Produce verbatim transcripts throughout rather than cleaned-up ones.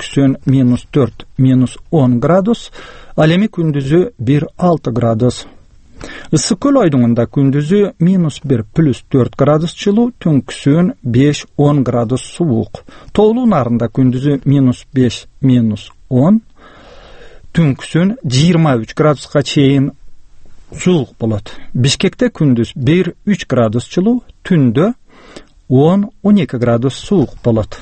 түнкүсүн минус төрт минус он градус, ал эми күндүзү бир алты градус. Ысык көл айдыңында күндүзү минус бир плюс төрт градус жылуу, түнкүсүн беш он градус суук. Тоолуу нарында күндүзү минус беш минус он, түнкүсүн жыйырма үч градуска чейин суук болот. Бишкекте күндүз бир үч градус жылуу, түндө он он эки градус суук болот.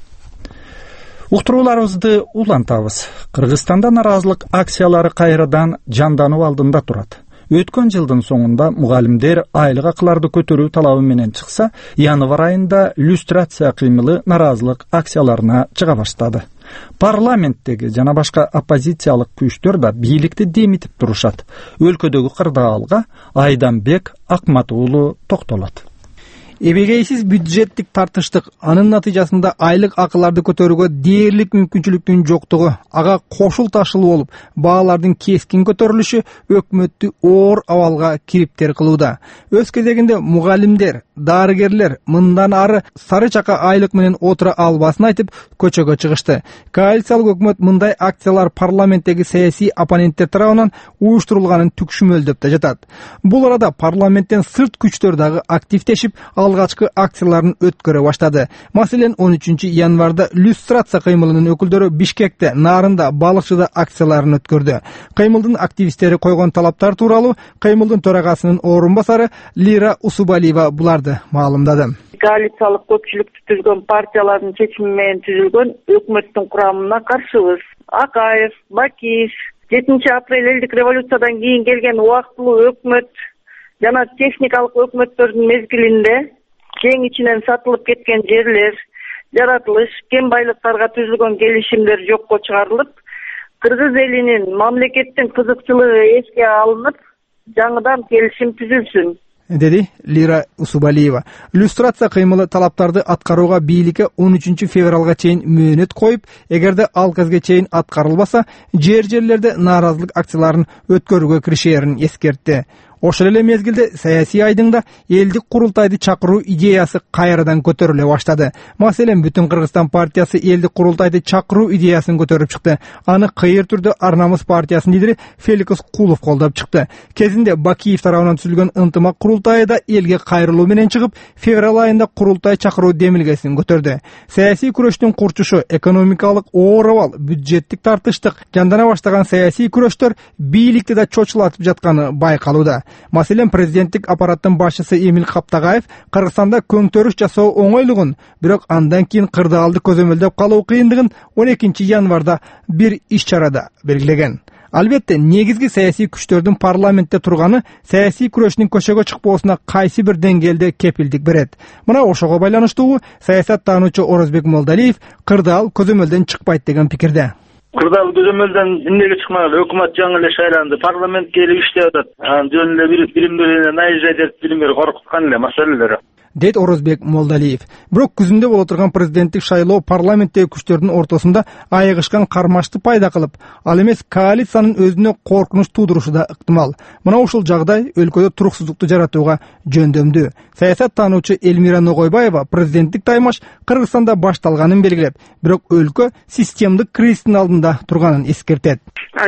Уктурууларыбызды улантабыз. Кыргызстанда наразылык акциялары кайрадан жандануу алдында турат. Өткөн жылдын соңунда мугалимдер айлык акыларды көтөрүү талабы менен чыкса, январь айында люстрация кыймылы наразылык акцияларына чыга баштады. Парламенттеги жана башка оппозициялык күчтөр да бийликти демитип турушат. Өлкөдөгү кырдаалга Айданбек Акмат уулу токтолот. Эбегейсиз бюджеттик тартыштык, анын натыйжасында айлык акыларды көтөрүүгө дээрлик мүмкүнчүлүктүн жоктугу, ага кошул ташылуу болуп, баалардын кескин көтөрүлүшү өкмөттү оор абалга кириптер кылууда. Өз кезегинде мугалимдер, дарыгерлер мындан ары сары чака айлык менен отура албасын айтып, көчөгө чыгышты. Коалициялык өкмөт мындай акциялар парламенттеги саясий оппоненттер тарабынан уюштурулганын түкшүмөлдөп да жатат. Бул арада парламенттен сырт күчтөр дагы активдешип, алгачкы акцияларын өткөрө баштады. Маселен, он үчүнчү январда люстрация кыймылынын өкүлдөрү Бишкекте, Нарында, Балыкчыда акцияларын өткөрдү. Кыймылдын активисттери койгон талаптар тууралуу кыймылдын төрагасынын орун басары Лира Усубалиева буларды маалымдады. Коалициялык көпчүлүктү түзгөн партиялардын чечими менен түзүлгөн өкмөттүн курамына каршыбыз. Акаев, Бакиев, жетинчи апрель элдик революциядан кийин келген убактылуу өкмөт жана техникалык өкмөттөрдүн мезгилинде кең ичинен сатылып кеткен жерлер, жаратылыш, кен байлыктарга түзүлгөн келишимдер жокко чыгарылып, кыргыз элинин мамлекеттин кызыкчылыгы эске алынып, жаңыдан келишим түзүлсүн, деди Лира Усубалиева. Люстрация кыймылы талаптарды аткарууга бийликке он үчүнчү февралга чейин мөөнөт коюп, эгерде ал кезге чейин аткарылбаса, жер жерлерде нааразылык акцияларын өткөрүүгө киришерин эскертти. Ошол эле мезгилде саясий айдыңда элдик курултайды чакыруу идеясы кайрадан көтөрүлө баштады. Маселен, Бүтүн Кыргызстан партиясы элдик курултайды чакыруу идеясын көтөрүп чыкты. Аны кыйыр түрдө Ар намыс партиясынын лидери Феликс Кулов колдоп чыкты. Кезинде Бакиев тарабынан түзүлгөн ынтымак курултайы да элге кайрылуу менен чыгып, февраль айында курултай чакыруу демилгесин көтөрдү. Саясий күрөштүн курчушу, экономикалык оор абал, бюджеттик тартыштык, жандана баштаган саясий күрөштөр бийликти да чочулатып жатканы байкалууда. Маселен, президенттик аппараттын башчысы Эмил Каптагаев Кыргызстанда көңтөрүш жасоо оңойлугун, бирок андан кийин кырдаалды көзөмөлдөп калуу кыйындыгын он экинчи январда бир иш-чарада белгилеген. Албетте, негизги саясий күчтөрдүн парламентте турганы саясий күрөштүн көчөгө чыкпоосуна кайсы бир деңгээлде кепилдик берет. Мына ошого байланыштуу саясаттануучу Орозбек Молдалиев кырдаал көзөмөлдөн чыкпайт деген пикирде. Кырдаал көзөмөлдөн эмнеге чыкмаган? Өкмөт жаңы эле шайланды, парламентке келип иштеп атат. Анан жөн эле биримдери наезжать этип, биримдери коркуткан эле маселелер. Дейт Орозбек Молдалиев. Бирок күзүндө боло турган президенттик шайлоо парламенттеги күчтөрдүн ортосунда айыгышкан кармашты пайда кылып, ал эмес коалициянын өзүнө коркунуч туудурушу да ыктымал. Мына ушул жагдай өлкөдө туруксуздукту жаратууга жөндөмдүү. Саясаттануучу Эльмира Ногойбаева президенттик таймаш Кыргызстанда башталганын белгилеп, бирок өлкө системдик кризистин алдында турганын эскертет.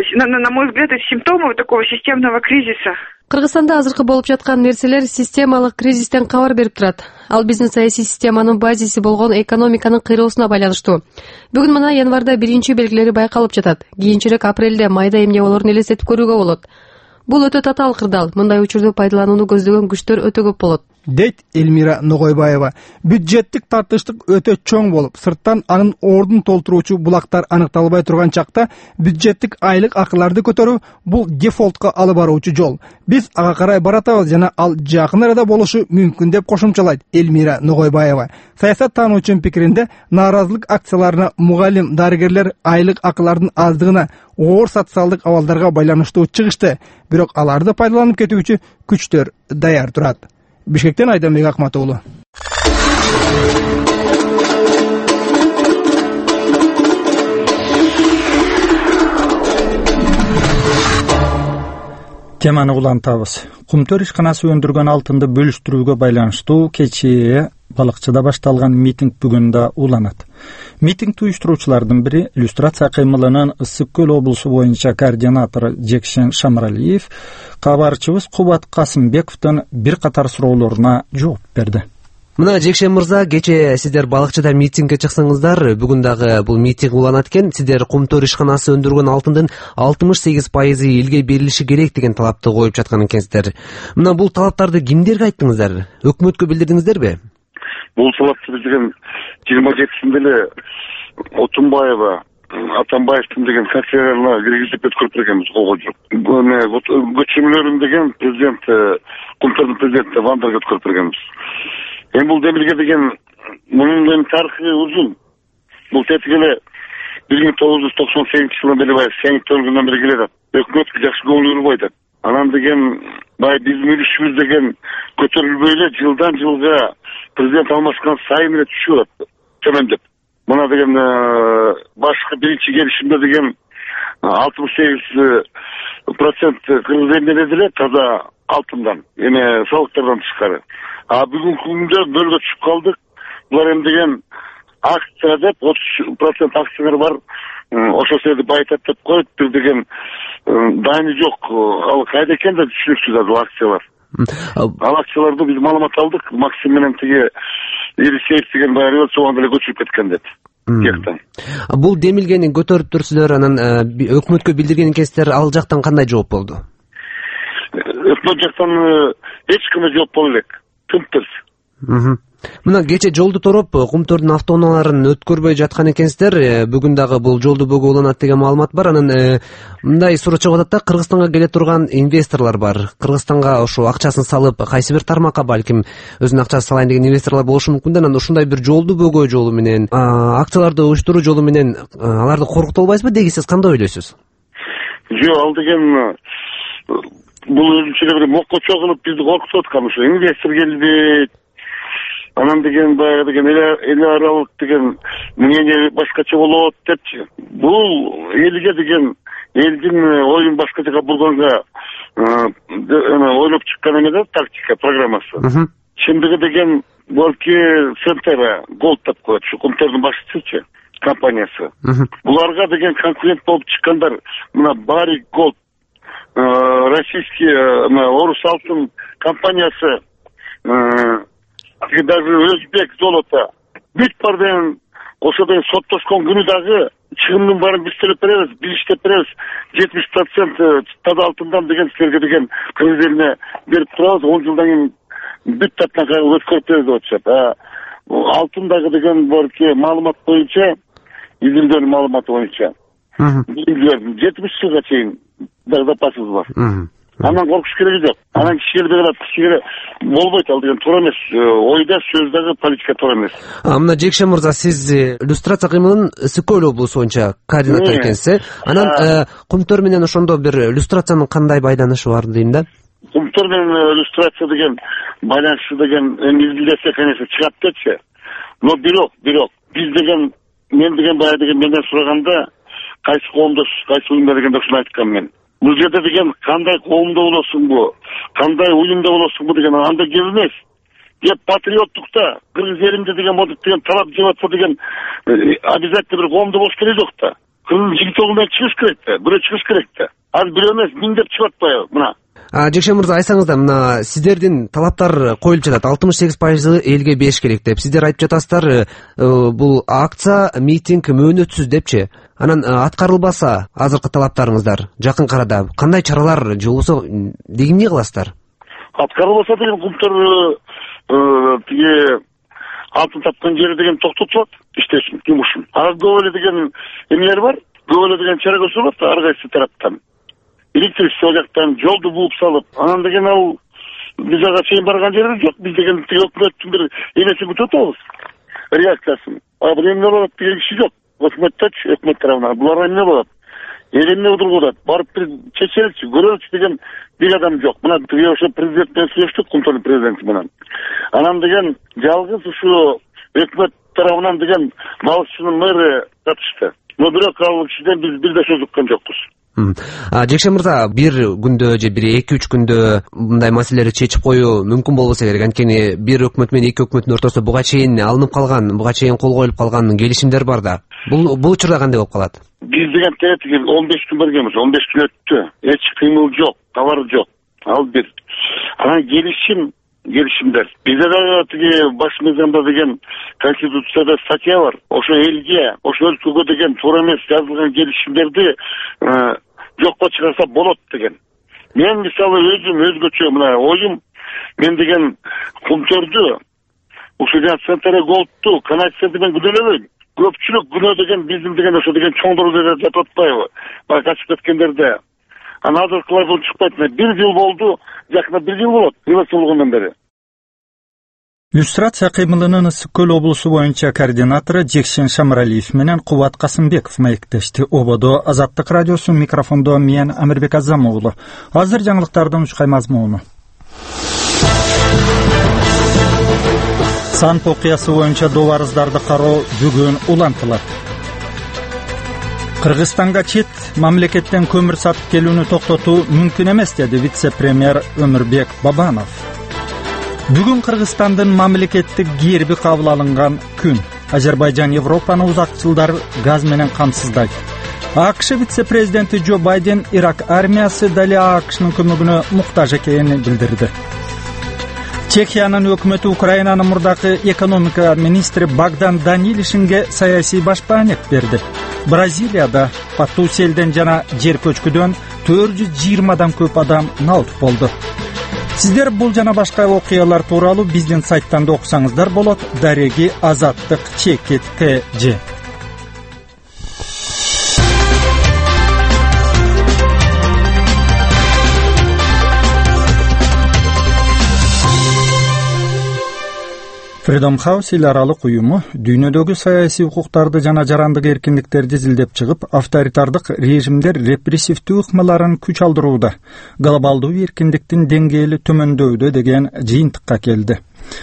На мой взгляд, это симптомы такого системного кризиса. Кыргызстанда азыркы болуп жаткан нерселер системалык кризистен кабар берип турат. Ал биздин саясий системанын базиси болгон экономиканын кыйроосуна байланыштуу. Бүгүн мына январда биринчи белгилери байкалып жатат. Кийинчерээк апрелде, майда эмне болорун элестетип көрүүгө болот. Бул өтө татаал кырдаал. Мындай учурду пайдаланууну көздөгөн күчтөр өтө көп болот, дейт Эльмира Ногойбаева. Бюджеттик тартыштык өтө чоң болуп, сырттан анын ордун толтуруучу булактар аныкталбай турган чакта бюджеттик айлык акыларды көтөрүү бул дефолтко алып баруучу жол. Биз ага карай баратабыз жана ал жакын арада болушу мүмкүн деп кошумчалайт Эльмира Ногойбаева. Саясаттануучунун пикиринде, нааразылык акцияларына мугалим, дарыгерлер айлык акылардын аздыгына, оор социалдык абалдарга байланыштуу чыгышты, бирок аларды пайдаланып кетүүчү күчтөр даяр турат. Бишкектен Айданбек Акмат уулу. Теманы улантабыз. Кумтөр ишканасы өндүргөн алтынды бөлүштүрүүгө байланыштуу кечээ балыкчыда башталган митинг бүгүн да уланат. Митингди уюштуруучулардын бири иллюстрация кыймылынын Ысык Көл облусу боюнча координатору Жекшен Шамралиев кабарчыбыз Кубат Касымбековдун бир катар суроолоруна жооп берди. Мына Жекшен мырза, кече сиздер балыкчыда митингге чыксаңыздар, бүгүн дагы бул митинг уланат экен. Сиздер Кумтөр ишканасы өндүргөн алтындын алтымыш сегиз пайызы элге берилиши керек деген талапты коюп жаткан экенсиздер. Мына бул талаптарды кимдерге айттыңыздар? Өкмөткө билдирдиңиздерби? Бул талапты билдирген жыйырма жетисинде эле Отунбаева, Атамбаевдин деген конференцияга киргизип өткөрүп бергенбиз, кол коюп. Көчүрмөлөрүн деген президент, Кумтөрдүн президенти Вандерге өткөрүп бергенбиз. Эми бул демилге деген мунун тарыхы узун. Бул тетиги эле бир миң тогуз жүз токсон сегизинчи жылдан бери баягы Сеңит өлгөндөн бери келет. Өкмөткө жакшы көңүл бурбайт. Анан деген баягы биздин үлүшүбүз деген көтөрүлбөй эле жылдан жылга президент алмашкан сайын эле түшүп атат, төмөндөп. Мына деген башкы биринчи келишимде деген алтымыш сегиз процент кыргыз элинен эле таза алтындан, эми салыктардан тышкары. А бүгүнкү күндө нөлгө түшүп калдык. Булар эми деген акция деп отуз процент акциялар бар. Ошол жерде байытат деп коет, бир деген дайыны жок. Ал кайда экен да түшүнүксүз ал акциялар. Ал акцияларды биз маалымат алдык. Максим менен тиги Ирисеев деген баягы революциядан эле көчүрүп кеткен деп. Бул демилгени көтөрүп турсуздар, анан өкмөткө билдирген экенсиздер, ал жактан кандай жооп болду? Өкмөт жактан эч кандай жооп болбой элек. Тынтырс. Мына кече жолду тороп Кумтөрдүн автоунааларын өткөрбөй жаткан экенсиздер. Бүгүн дагы бул жолду бөгөө уланат деген маалымат бар. Анан мындай суроо чыгып атат да, Кыргызстанга келе турган инвесторлор бар. Кыргызстанга ошо акчасын салып, кайсы бир тармакка балким өзүнүн акчасын салайын деген инвесторлор болушу мүмкүн да. Анан ушундай бир жолду бөгөө жолу менен, акцияларды уюштуруу жолу менен аларды коркута албайсызбы деги, сиз кандай ойлойсуз? Жок, ал деген бул өзүнчө бир моккочо кылып бизди коркутуп аткан, ошо инвестор келбейт. Анан деген баягы деген эл аралык деген мнение башкача болот депчи. Бул элге деген элдин оюн башка жака бурганга ойлоп чыккан эме да, тактика, программасы. Чындыгы деген балки Центра Голд деп коет, ушу Кумтөрдүн башчысычы, компаниясы. Буларга деген конкурент болуп чыккандар мына Барик Голд, российский Орус алтын компаниясы, даже Өзбек золото. Бүт бар деген ошо деген соттошкон күнү дагы чыгымдын баарын биз төлөп беребиз, биз иштеп беребиз. жетимиш процент таза алтындан деген силерге деген кыргыз элине берип турабыз, он жылдан кийин бүт таптан өткөрүп беребиз деп атышат. Алтындагы деген барки маалымат боюнча, изилдөөнүн маалыматы боюнча жетимиш жылга чейин запасыбыз бар. Анан коркуш кереги жок. Анан кишиге берет, кишиге болбойт, ал деген туура эмес. Ойда, сөздөгү политика туура эмес. Мына Жекшен мырза, сиз иллюстрация кыймылынын Ысык Көл облусу боюнча координатор экенсиз. Анан Кумтөр менен ошондо бир иллюстрациянын кандай байланышы бар дейм да? Кумтөр менен иллюстрация деген байланышы деген изилдесе, конечно, чыгат депчи. Но бирок, бирок биз деген, мен деген баягы деген менден сураганда, кайсы коомдош, кайсы уюмда дегенде ушуну айткам мен. Бул жерде деген кандай коомдо болосуңбу, кандай уюмда болосуңбу деген анда кеп эмес. Кеп патриоттукта, кыргыз элимде деген модут деген талап жеп атса деген обязательно бир коомдо болуш керек жок да. Кыргыз жигит жолунан чыгыш керек да, бирөө чыгыш керек да. Ал бирөө эмес, миңдеп чыгып атпайбы мына. Жекшен мырза, айсаңыздар, мына сиздердин талаптар коюлуп жатат, алтымыш сегиз пайызы элге бериш керек деп. Сиздер айтып жатасыздар, бул акция, митинг мөөнөтсүз депчи. Анан аткарылбаса азыркы талаптарыңыздар жакын арада кандай чаралар же болбосо деги эмне кыласыздар? Аткарылбаса деген Кумтөр тиги алтын тапкан жери деген токтотулат, иштешин, жумушун. А көп эле деген эмелер бар, көп эле деген чара көрсөтүлөт ар кайсы тараптан. Электричество жактан жолду бууп салып, анан деген ал биз ага чейин барган жерибиз жок. Биз деген тиги өкмөттүн бир эмесин күтүп атабыз, реакциясын. А бул эмне болот деген киши жок. Өкмөттөчү, өкмөт тарабынан булар эмне болот? Эл эмне удургузат? Барып бир чечеличи, көрөлүчү деген бир адам жок. Мына тиги ошо президент менен сүйлөштүк, Кумтөрдүн президенти менен. Анан деген жалгыз ушу өкмөт тарабынан деген балыкчынын мэрі катышты. Но бирок ал кишиден биз бир да сөз уккан жокпуз. Жекше мырза, бир күндө же бир эки үч күндө мындай маселелерди чечип коюу мүмкүн болбосо керек. Анткени бир өкмөт менен эки өкмөттүн ортосунда буга чейин алынып калган, буга чейин кол коюлуп калган келишимдер бар да. Бул бул учурда кандай болуп калат? Биз деген тетиги он беш күн бергенбиз, он беш күн өттү. Эч кыймыл жок, кабар жок. Ал бир. Анан келишим келишимдер. Бизде дагы тиги баш мыйзамда деген конституцияда статья бар. Ошо элге, ошо өлкөгө деген туура эмес жазылган келишимдерди жокко чыгарса болот деген. Мен мисалы өзүм өзгөчө мына оюм, мен деген кумтөрдү, ушул Центр Голдту канализацияны мен күнөөлөбөйм. Көпчүлүк күнөө деген биздин деген ошо деген чоңдор деп жатып атпайбы? Бак качып кеткендерде. Анан азыркылар бул чыкпайт. Бир жыл болду, жакында бир жыл болот. Революция болгондон бери. Люстрация кыймылынын Ысык көл облусу боюнча координатору Жексен Шамралиев менен Кубат Касымбеков маектешти. Ободо Азаттык радиосу, микрофондо мен Амирбек Азам уулу. Азыр жаңылыктардын учкай мазмуну. Сан окуясы боюнча добарыздарды кароо бүгүн улантылат. Кыргызстанга чет мамлекеттен көмүр сатып келүүнү токтотуу мүмкүн эмес, деди вице-премьер Өмүрбек Бабанов. Бүгүн Кыргызстандын мамлекеттик герби кабыл алынган күн. Азербайжан Европаны узак жылдар газ менен камсыздайт. АКШ вице-президенти Джо Байден Ирак армиясы дали АКШнын көмөгүнө муктаж экенин билдирди. Чехиянын өкмөтү Украинанын мурдакы экономика министри Богдан Данилишинге саясий башпаанет берди. Бразилияда катуу селден жана жер көчкүдөн төрт жүз жыйырмадан көп адам наут болду. Сиздер бул жана башка окуялар тууралуу биздин сайттан да окусаңыздар болот. Дареги Азаттык чекит кж. Freedom House эл аралык уюму дүйнөдөгү саясий укуктарды жана жарандык эркиндиктерди изилдеп чыгып, авторитардык режимдер репрессивдүү ыкмаларын күч алдырууда, глобалдуу эркиндиктин деңгээли төмөндөүүдө деген жыйынтыкка келди.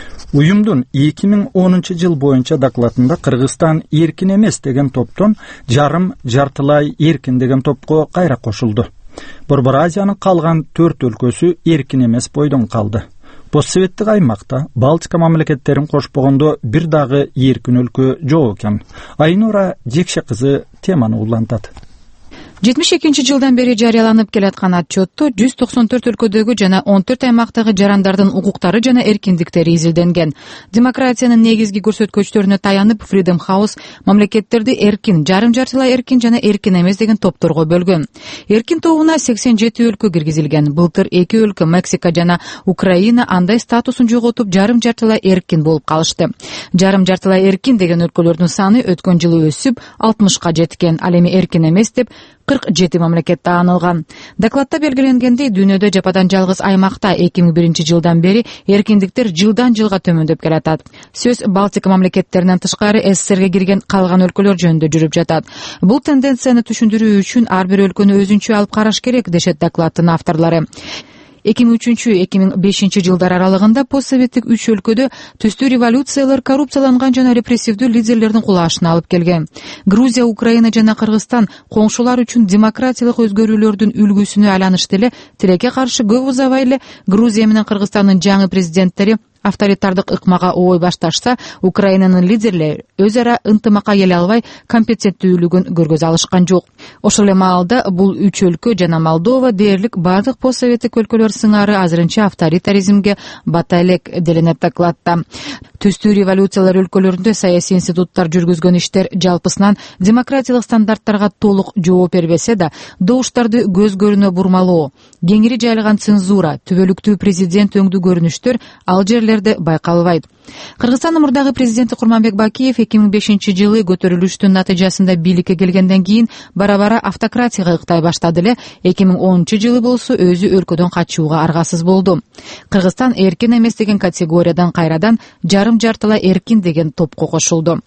Уюмдун эки миң онунчу жыл боюнча докладында Кыргызстан эркин эмес деген топтон жарым жартылай эркин деген топко кайра кошулду. Борбор Азиянын калган төрт өлкөсү эркин эмес бойдон калды. Постсоветтик аймакта Балтика мамлекеттерин кошпогондо бир дагы эркин өлкө жок экен. Айнура Жекше кызы теманы улантат. жетимиш экинчи жылдан бери жарыяланып келаткан отчетто жүз токсон төрт өлкөдөгү жана он төрт аймактагы жарандардын укуктары жана эркиндиктери изилденген. Демократиянын негизги көрсөткүчтөрүнө таянып, Freedom House мамлекеттерди эркин, жарым жартылай эркин жана эркин эмес деген топторго бөлгөн. Эркин тобуна сексен жети өлкө киргизилген. Былтыр эки өлкө, Мексика жана Украина, андай статусун жоготуп, жарым жартылай эркин болуп калышты. Жарым жартылай эркин деген өлкөлөрдүн саны өткөн жылы өсүп алтымышка жеткен. Ал эми эркин эмес деп кырк жети мамлекет таанылган. Докладта белгиленгендей, дүйнөдө жападан жалгыз аймакта эки миң биринчи жылдан бери эркиндиктер жылдан жылга төмөндөп келатат. Сөз Балтика мамлекеттеринен тышкары СССРге кирген калган өлкөлөр жөнүндө жүрүп жатат. Бул тенденцияны түшүндүрүү үчүн ар бир өлкөнү өзүнчө алып караш керек, дешет докладтын авторлору. эки миң үчүнчү — эки миң бешинчи жылдар аралыгында постсоветтик үч өлкөдө түстүү революциялар коррупцияланган жана репрессивдүү лидерлердин кулашына алып келген. Грузия, Украина жана Кыргызстан коңшулар үчүн демократиялык өзгөрүүлөрдүн үлгүсүнө айланышты эле. Тилекке каршы көп узабай эле Грузия менен Кыргызстандын жаңы президенттери авторитардык ыкмага ой башташса, Украинанын лидерлери өз ара ынтымакка келе албай компетенттүүлүгүн көргөзө алышкан жок. Ошол эле маалда бул үч өлкө жана Молдова дээрлик бардык постсоветтик өлкөлөр сыңары азырынча авторитаризмге бата элек, делинет докладта. Түстүү революциялар өлкөлөрүндө саясий институттар жүргүзгөн иштер жалпысынан демократиялык стандарттарга толук жооп бербесе да, добуштарды көз көрүнө бурмалоо, кеңири жайылган цензура, түбөлүктүү президент өңдүү көрүнүштөр ал жерлерде байкалбайт. Кыргызстандын мурдагы президенти Курманбек Бакиев эки миң бешинчи жылы көтөрүлүштүн натыйжасында бийликке келгенден кийин бара-бара автократияга ыктай баштады эле. эки миң онунчу жылы болсо өзү өлкөдөн качууга аргасыз болду. Кыргызстан эркин эмес деген категориядан кайрадан жарым жартылай эркин деген топко кошулду.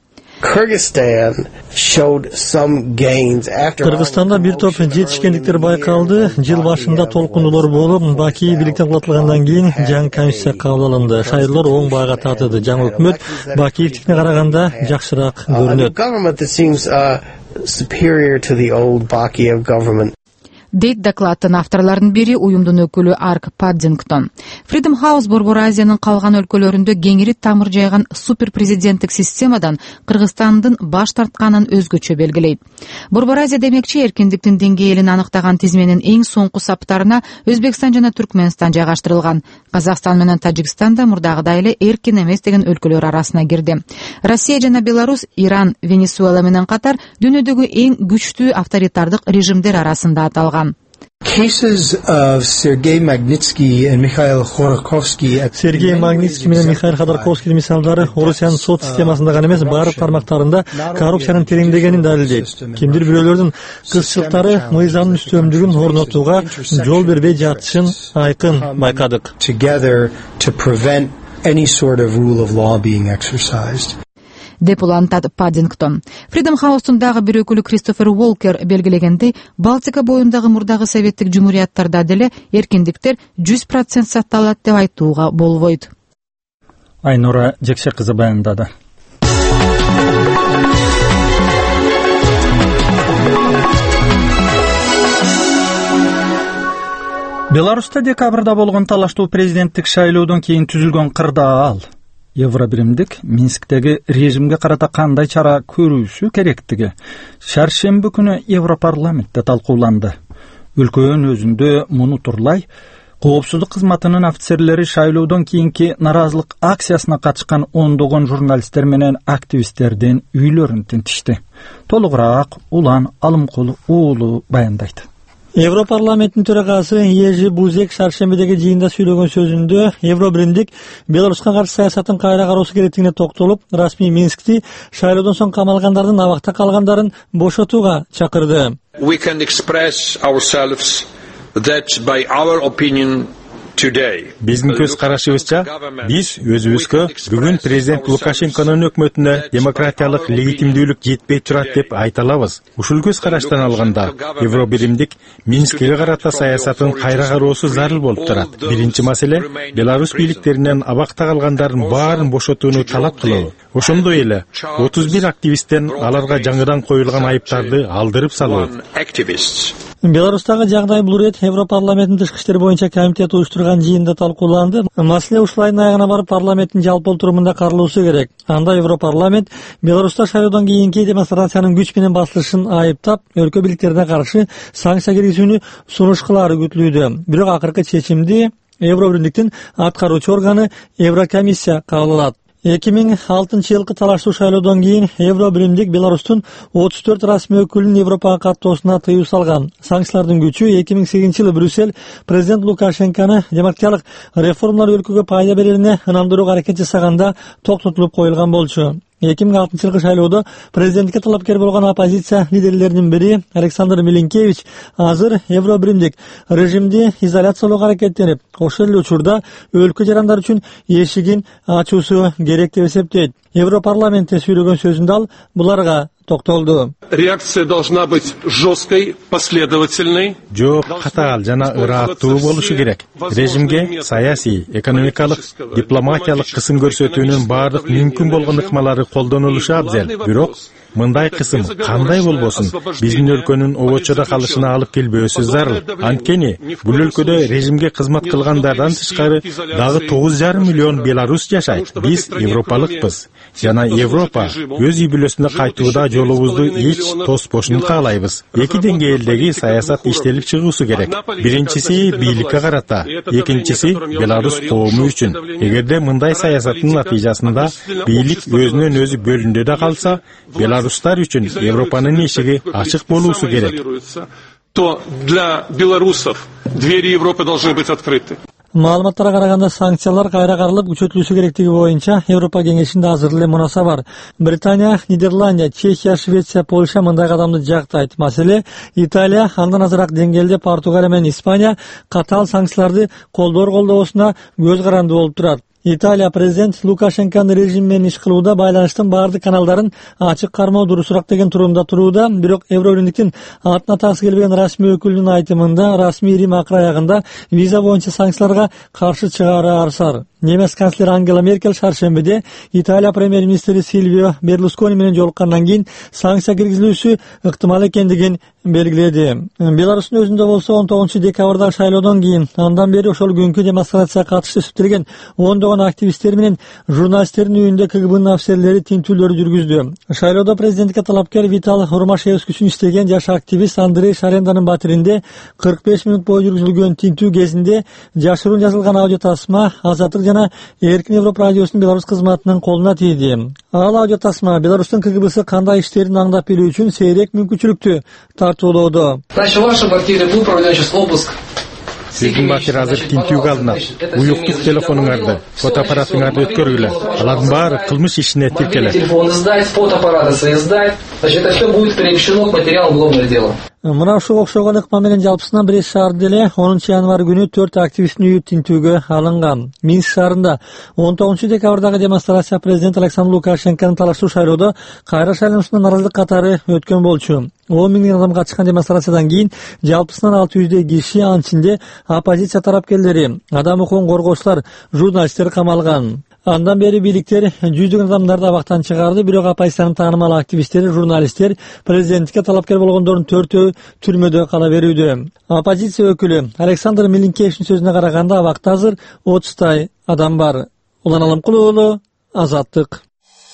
Кыргызстанда бир топ жетишкендиктер байкалды. Жыл башында толкунулор болуп, Бакиев бийликтен кулатылгандан кийин жаңы конституция кабыл алынды. Шайлар оң баага татыды. Жаңы өкмөт Бакиевдикине караганда жакшыраак көрүнөт. дейт докладтын авторлорунун бири уюмдун өкүлү Арк Паддингтон. Freedom House Борбор Азиянын калган өлкөлөрүндө кеңири тамыр жайган супер президенттик системадан Кыргызстандын баш тартканын өзгөчө белгилейт. Борбор Азия демекчи эркиндиктин деңгээлин аныктаган тизменин эң соңку саптарына Өзбекстан жана Түркмөнстан жайгаштырылган. Казакстан менен Тажикстан да мурдагыдай эле эркин эмес деген өлкөлөр арасына кирди. Россия жана Беларусь, Иран, Венесуэла менен катар дүйнөдөгү эң күчтүү авторитардык режимдер арасында аталган. Cases of Sergei Magnitsky and Mikhail Khodorkovsky. Сергей Магнитский менен Михаил Ходорковский мисалдары Орусиянын сот системасында гана эмес, баардык тармактарында коррупциянын тереңдегенин далилдейт. Кимдир бирөөлөрдүн кызчылыктары мыйзамдын үстөмдүгүн орнотууга жол бербей жатышын айкын байкадык. Together to prevent any sort of rule of law being exercised. деп улантат Паддингтон. Freedom House'тун дагы бир өкүлү Кристофер Уолкер белгилегендей, Балтика боюндагы мурдагы советтик жумурияттарда деле эркиндиктер жүз процент сакталат деп айтууга болбойт. Айнура Жекше кызы баяндады. Беларуста декабрда болгон талаштуу президенттик шайлоодон кийин түзүлгөн кырдаал Евробиримдик Минсктеги режимге карата кандай чара көрүүсү керектиги шаршемби күнү Европарламентте талкууланды. Өлкөнүн өзүндө муну турлай коопсуздук кызматынын офицерлери шайлоодон кийинки наразылык акциясына катышкан ондогон журналисттер менен активисттердин үйлөрүн тинтишти. Толугураак Улан Алымкул уулу баяндайт. Европарламенттин төрагасы Ежи Бузек шаршембидеги жыйында сүйлөгөн сөзүндө Евробиримдик Беларуска каршы саясатын кайра кароосу керектигине токтолуп, расмий Минскти шайлоодон соң камалгандардын абакта калгандарын бошотууга чакырды. We can express ourselves that by our opinion Биздин көз карашыбызча, биз өзүбүзгө бүгүн президент Лукашенконун өкмөтүнө демократиялык легитимдүүлүк жетпей турат деп айта алабыз. Ушул көз караштан алганда, Евробиримдик Минскке карата саясатын кайра кароосу зарыл болуп турат. Биринчи маселе Беларусь бийликтеринен абакта калгандардын баарын бошотууну талап кылуу. Ошондой эле отуз бир активисттен аларга жаңыдан коюлган айыптарды алдырып салуу. Беларустагы жагдай бул ирет Европарламенттин тышкы иштер боюнча комитети уюштурган жыйында талкууланды. Маселе ушул айдын аягына барып парламенттин жалпы отурумунда каралуусу керек. Анда Европарламент Беларуста шайлоодон кийинки демонстрациянын күч менен басылышын айыптап, өлкө бийликтерине каршы санкция киргизүүнү сунуш кылаары күтүлүүдө. Бирок акыркы чечимди Евробиримдиктин аткаруучу органы Еврокомиссия кабыл алат. эки миң алтынчы жылкы талаштуу шайлоодон кийин Евробиримдик Беларустун отуз төрт расмий өкүлүн Европага каттоосуна тыюу салган. Санкциялардын күчү эки миң сегизинчи жылы Брюссель президент Лукашенкону демократиялык реформалар өлкөгө пайда берерине ынандырууга аракет жасаганда токтотулуп коюлган болчу. эки миң алтынчы жылкы шайлоодо президенттикке талапкер болгон оппозиция лидерлеринин бири Александр Милинкевич азыр Евробиримдик режимди изоляциялоого аракеттенип, ошол эле учурда өлкө жарандар үчүн эшигин ачуусу керек деп эсептейт. Европарламентте сүйлөгөн сөзүндө ал буларга токтолду. Реакция должна быть жесткой, последовательной. Жок, катаал жана ыраттуу болушу керек. Режимге саясий, экономикалык, дипломатиялык кысым көрсөтүүнүн баардык мүмкүн болгон ыкмалары колдонулушу абзел. Бирок мындай кысым кандай болбосун биздин өлкөнүн обочодо калышына алып келбөөсү зарыл. Анткени бул өлкөдө режимге кызмат кылгандардан тышкары дагы тогуз жарым миллион белорус жашайт. Биз европалыкпыз жана Европа өз үй бүлөсүнө кайтууда жолубузду эч тоспошун каалайбыз. Эки деңгээлдеги саясат иштелип чыгуусу керек. Биринчиси бийликке карата, экинчиси Беларус коому үчүн. Эгерде мындай саясаттын натыйжасында бийлик өзүнөн өзү бөлүндө да калса, беларустар үчүн Европанын эшиги ачык болуусу керек. То для белорусов двери Европы должны быть открыты. Маалыматтарга караганда санкциялар кайра каралып күчөтүлүшү керектиги боюнча Европа кеңешинде азыр эле мунаса бар. Британия, Нидерландия, Чехия, Швеция, Польша мындай кадамды жактайт. Маселе Италия, андан азыраак деңгээлде Португалия менен Испания катаал санкцияларды колдоор колдобосуна көз каранды болуп турат. Италия президент Лукашенконун режим менен иш кылууда байланыштын баардык каналдарын ачык кармоо дурусураак деген турумда турууда, бирок Евробиримдиктин атына таксы келбеген расмий өкүлүнүн айтымында расмий Рим акыр аягында виза боюнча санкцияларга каршы чыгаары арсар. Немец канцлери Ангела Меркель шаршембиде Италия премьер-министри Сильвио Берлускони менен жолуккандан кийин санкция киргизилүүсү ыктымал экендигин белгиледи. Беларустун өзүндө болсо он тогузунчу декабрда шайлоодон кийин андан бери ошол күnkү демонстрацияга катышты сүттелген ондогон активисттер менен журналисттердин үйүндө КГБнын офицерлери тинтүүлөр жүргүздү. Шайлоодо президенттикке талапкер Витал Ромашевский үчүн иштеген жаш активист Андрей Шаренданын батиринде кырк беш мүнөт бою жүргүзүлгөн тинтүү кезинде жашыруун жазылган аудио тасма Азаттык жана Эркин Европа радиосунун Беларусь кызматынын колуна тийди. Ал аудио тасма Беларустун КГБсы кандай иштерин аңдап билүү үчүн сейрек мүмкүнчүлүктү тартуулоодо. Сиздин батир азыр тинтүүгө алынат. Уюктук телефонуңарды, фотоаппаратыңарды өткөргүлө. Алардын баары кылмыш ишине тиркелет. Мына ушуга окшогон ыкма менен жалпысынан Брест шаарында эле онунчу январь күнү төрт активисттин үйү тинтүүгө алынган. Минск шаарында он тогузунчу декабрдагы демонстрация президент Александр Лукашенконун талаштуу шайлоодо кайра шайлануусуна наразылык катары өткөн болчу. он миңден адамга чыккан демонстрациядан кийин жалпысынан алты жүздөй киши, анын ичинде оппозиция тарапкерлери, адам укугун коргоочулар, журналисттер камалган. Андан бери бийликтер жүздөгөн адамдарды абактан чыгарды, бирок оппозициянын таанымал активисттери, журналисттер, президенттикке талапкер болгондордун төртөө түрмөдө кала берүүдө. Оппозиция өкүлү Александр Милинкевичтин сөзүнө караганда абакта азыр отуздай адам бар. Улан Алымкулуу уулу, Азаттык.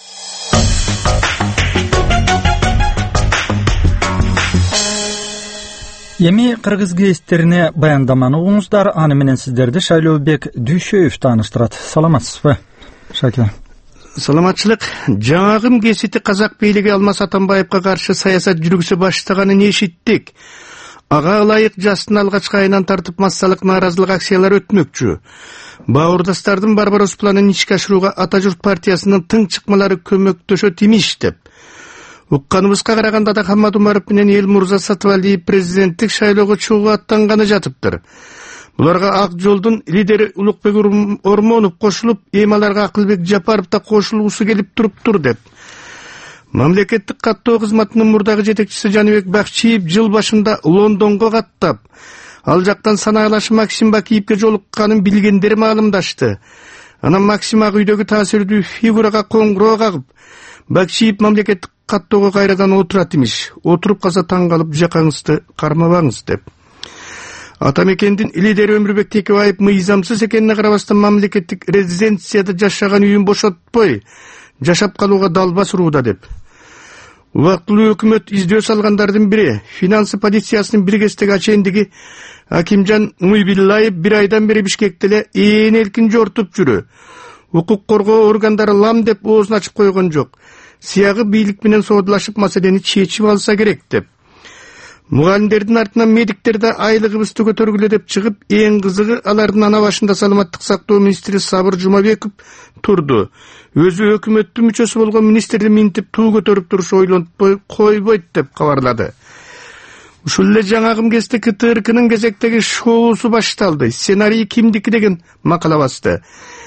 Эми кыргыз гезиттерине баяндаманы угуңуздар, аны менен сиздерди Шайлообек Дүйшөев тааныштырат. Саламатсызбы, Шакир? Саламатчылык. Жаңагым гезити казак бийлиги Алмаз Атамбаевга каршы саясат жүргүзө баштаганын эшиттик. Ага ылайык жастын алгачкы айынан тартып массалык нааразылык акциялары өтмөкчү. Бауырдастардын Барбарос планын ишке ашырууга Ата журт партиясынын тың чыкмалары көмөктөшөт имиш деп. Укканыбызга караганда да Хаммат Умаров менен Элмурза Сатыбалиев президенттик шайлоого чыгууга аттанганы жатыптыр. Буларга Ак жолдун лидери Улукбек Ормонов кошулуп, эми аларга Акылбек Жапаров да кошулгусу келип туруптур деп. Мамлекеттик каттоо кызматынын мурдагы жетекчиси Жаныбек Бакчиев жыл башында Лондонго каттап, ал жактан санаалашы Максим Бакиевге жолукканын билгендери маалымдашты. Анан Максим ак үйдөгү таасирдүү фигурага коңгуроо кагып, Бакчиев мамлекеттик каттоого кайрадан отурат имиш. Отуруп калса таң калып, жакаңызды кармабаңыз деп. Атамекендин лидери Өмүрбек Текебаев мыйзамсыз экенине карабастан мамлекеттик резиденцияда жашаган үйүн бошотпой, жашап калууга далба сурууда деп. Убактылуу өкмөт издөө салгандардын бири финансы полициясынын биргестеги ачендиги Акимжан Муйбиллаев бир айдан бери Бишкекте эле ээн эркин жортуп жүрү. Укук коргоо органдары лам деп оозун ачып койгон жок. Сиягы бийлик менен соодалашып маселени чечип алса керек деп. Мугалимдердин артынан медиктер да айлыгыбызды көтөргүлө деп чыгып, эң кызыгы алардын ана башында саламаттык сактоо министри Сабыр Жумабеков турду. Өзү өкмөттүн мүчөсү болгон министрди минтип туу көтөрүп турушу ойлонтпой койбойт деп кабарлады. Ушул эле жаңагым кезде КТРКнын кезектеги шоусу башталды. Сценарий кимдики деген макала басты.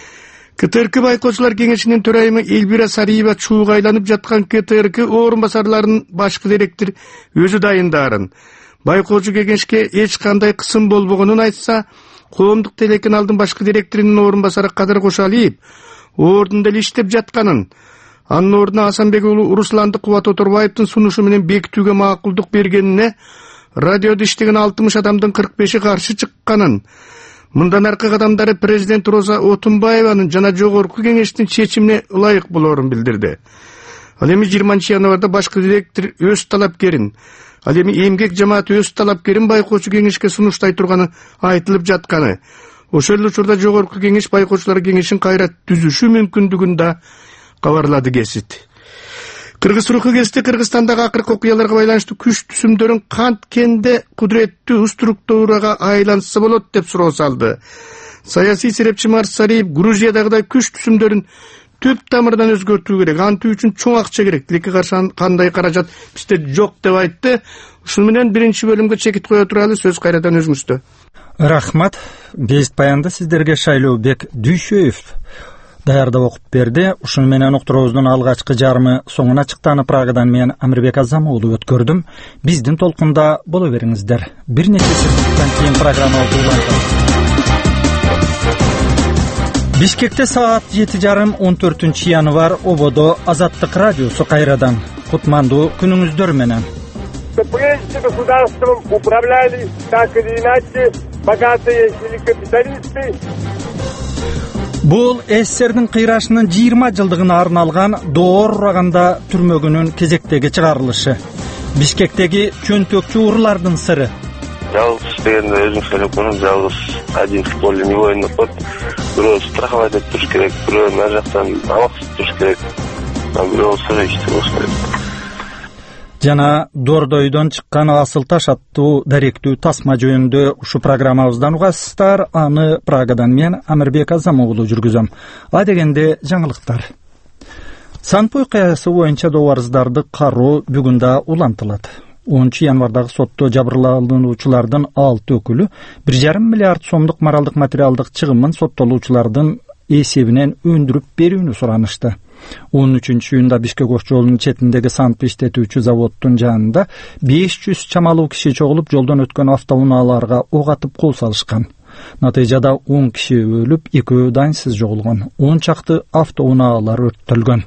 КТРК байкоочулар кеңешинин төрайымы Эльвира Сариева чууга айланып жаткан КТРК орун басарларынын башкы директор өзү дайындарын. Байкоочу кеңешке эч кандай кысым болбогонун айтса, коомдук телеканалдын башкы директорунун орун басары Кадыр Кошалиев ордунда эле иштеп жатканын, анын ордуна Асанбек уулу Русланды Кубат Оторбаевдин сунушу менен бекитүүгө макулдук бергенине радиодо иштеген алтымыш адамдын кырк беши каршы чыкканын, мындан аркы кадамдары президент Роза Отунбаеванын жана жогорку кеңештин чечимине ылайык болоорун билдирди. Ал эми жыйырманчы январда башкы директор өз талапкерин, ал эми эмгек жамааты өз талапкерин байкоочу кеңешке сунуштай турганы айтылып жатканы. Ошол эле учурда жогорку кеңеш байкоочулар кеңешин кайра түзүшү мүмкүндүгүн да кабарлады гезит. Кыргыз руху гезити Кыргызстандагы акыркы окуяларга байланыштуу күч түсүмдөрүн канткенде кудуреттүү структурага айланса болот деп суроо салды. Саясий серепчи Марс Сариев Грузиядагыдай күч түсүмдөрүн түп тамырдан өзгөртүү керек, антуу үчүн чоң акча керек, тилекке каршы кандай каражат бизде жок деп айтты. Ушун менен биринчи бөлүмгө чекит кое туралы, сөз кайрадан өзүңүздө. Рахмат. Гезит баянды сиздерге Шайлообек Дүйшөев даярдап окуп берди. Ушуну менен уктуруубуздун алгачкы жарымы соңуна чыктаны. Прагадан мен Амирбек Азам уулу өткөрдүм. Биздин толкунда боло бериңиздер. Бир нече секундтан кийин программа улантат. Бишкекте саат жети жарым он төртүнчү январ ободо Азаттык радиосу кайрадан. Кутмандуу күнүңүздөр менен. Прежде государством управляли так или иначе богатые или капиталисты. Бул СССРдин кыйрашынын жыйырма жылдыгына арналган доор ураганда түрмөгүнүн кезектеги чыгарылышы. Бишкектеги чөнтөкчү урлардын сыры. Жалгыз дегенде өзүң сөйлөп көрүң, жалгыз один в поле не воин кот. Бирөө страховать этип туруш керек, бирөө нар жактан абаксыз туруш керек. А бирөө сыры иштеп болсо. Жана Дордойдон чыккан Асыл таш аттуу даректүү тасма жөнүндө ушу программабыздан угасыздар. Аны Прагадан мен Амирбек Азам уулу жүргүзөм. А дегенде жаңылыктар. Санпой каясы боюнча добарыздарды кароо бүгүн да улантылат. онунчу январдагы сотто жабырлануучулардын алты өкүлү бир жарым миллиард сомдук моралдык материалдык чыгымын соттолуучулардын эсебинен өндүрүп берүүнү суранышты. он үчүнчү июнда Бишкек ош жолунун четиндеги сандпы иштетүүчү заводдун жанында беш жүз чамалуу киши чогулуп жолдон өткөн автоунааларга ок атып кол салышкан. Натыйжада он киши өлүп, экөө дайынсыз жоголгон. он чакты автоунаалар өрттөлгөн.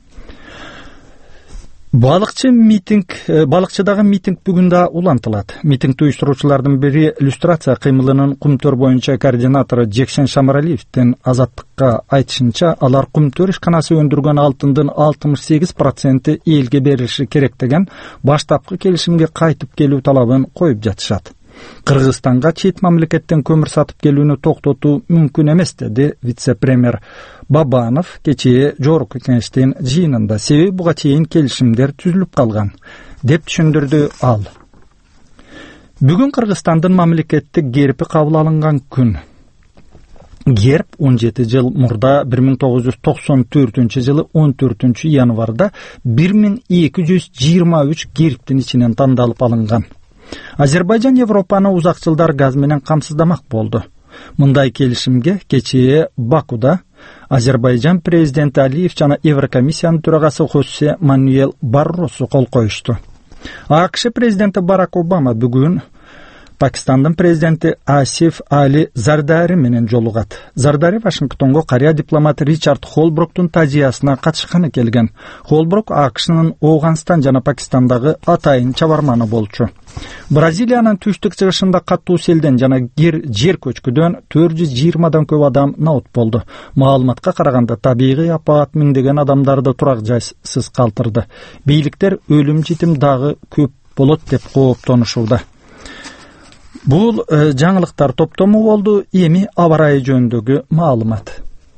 Балыкчы митинг, балыкчыдагы митинг бүгүн да улантылат. Митингди уюштуруучулардын бири иллюстрация кыймылынын Кумтөр боюнча координатору Жекшен Шамаралиевдин Азаттыкка айтышынча, алар Кумтөр ишканасы өндүргөн алтындын алтымыш сегиз проценти элге берилиши керек деген баштапкы келишимге кайтып келүү талабын коюп жатышат. Кыргызстанга чет мамлекеттен көмүр сатып келүүнү токтотуу мүмкүн эмес, деди вице-премьер Бабанов кечээ жогорку кеңештин жыйынында. Себеби буга чейин келишимдер түзүлүп калган, деп түшүндүрдү ал. Бүгүн Кыргызстандын мамлекеттик герби кабыл алынган күн. Герб он жети жыл мурда бир миң тогуз жүз токсон төртүнчү жылы он төртүнчү январда бир миң эки жүз жыйырма үч гербтин ичинен тандалып алынган. Азербайжан Европаны узак жылдар газ менен камсыздамак болду. Мындай келишимге кечээ Бакуда Азербайжан президенти Алиев жана Еврокомиссиянын төрагасы Хосе Мануэл Барросу кол коюшту. АКШ президенти Барак Обама бүгүн Пакистандын президенти Асиф Али Зардари менен жолугат. Зардари Вашингтонго кария дипломат Ричард Холбруктун тазиясына катышканы келген. Холбрук АКШнын Ооганстан жана Пакистандагы атайын чабарманы болчу. Бразилиянын түштүк чыгышында катуу селден жана жер көчкүдөн төрт жүз жыйырмадан көп адам наут болду. Маалыматка караганда табигый апат миңдеген адамдарды турак жайсыз калтырды. Бийликтер өлүм житим дагы көп болот деп кооптонушууда. Бул э, жаңылыктар топтому болду. Эми аба ырайы жөнүндөгү маалымат.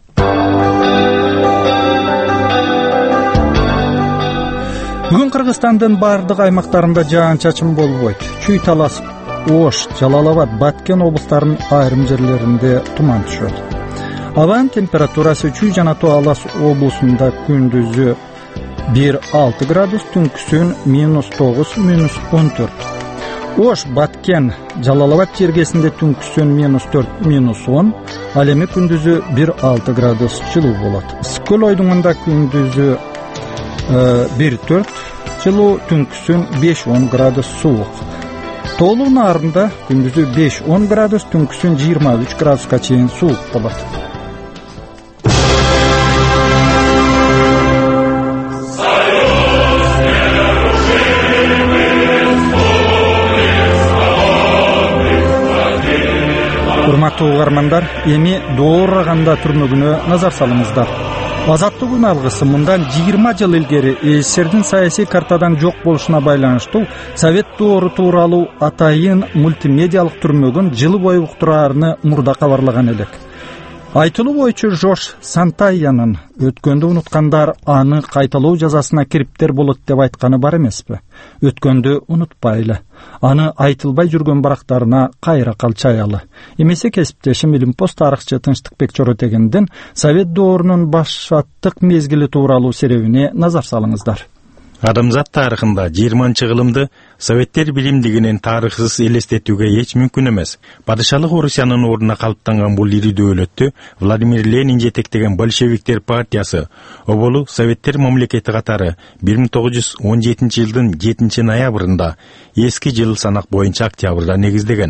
Бүгүн Кыргызстандын бардык аймактарында жаан-чачын болбойт. Чүй Талас, Ош, Жалал-Абад, Баткен облустарынын айрым жерлеринде туман түшөт. Абанын температурасы Чүй жана Талас облусунда күндүзү бир алты градус, түнкүсүн минус тогуз, минус он төрт. Ош, Баткен, Жалал-Абад жергесинде түнкүсүн минус төрт, минус он, ал эми күндүзү бир алты градус жылуу болот. Ысык-көл ойдуңунда күндүзү бир төрт жылуу, түнкүсүн беш он градус суук. Тоолуу наарында күндүзү беш он градус, түнкүсүн жыйырма үч градуска чейин суук болот. Урматтуу угармандар, эми доор ураганда түрмөгүнө назар салыңыздар. Азаттык күн алгысы мындан жыйырма жыл илгери СССРдин саясий картадан жок болушуна байланыштуу Совет доору тууралуу атайын мультимедиалык түрмөгүн жылы бою уктураарыны мурда кабарлаган элек. Айтылуу боюнча Жош Сантаянын өткөндү унуткандар аны кайталоо жазасына кириптер болот деп айтканы бар эмеспи? Өткөндү унутпайлы. Аны айтылбай жүргөн барактарына кайра калчаялы. Эмесе кесиптешим Илимпост тарыхчы Тынчтыкбек Чоротегиндин Совет доорунун башаттык мезгили тууралуу серебине назар салыңыздар. Адамзат тарыхында жыйырманчы кылымды советтер билимдигинин тарыхсыз элестетүүгө эч мүмкүн эмес. Падышалык Орусиянын ордуна калыптанган бул ири дөөлөттү Владимир Ленин жетектеген большевиктер партиясы оболу советтер мамлекети катары бир миң тогуз жүз он жетинчи жылдын жетинчи ноябрында эски жыл санак боюнча октябрда негиздеген.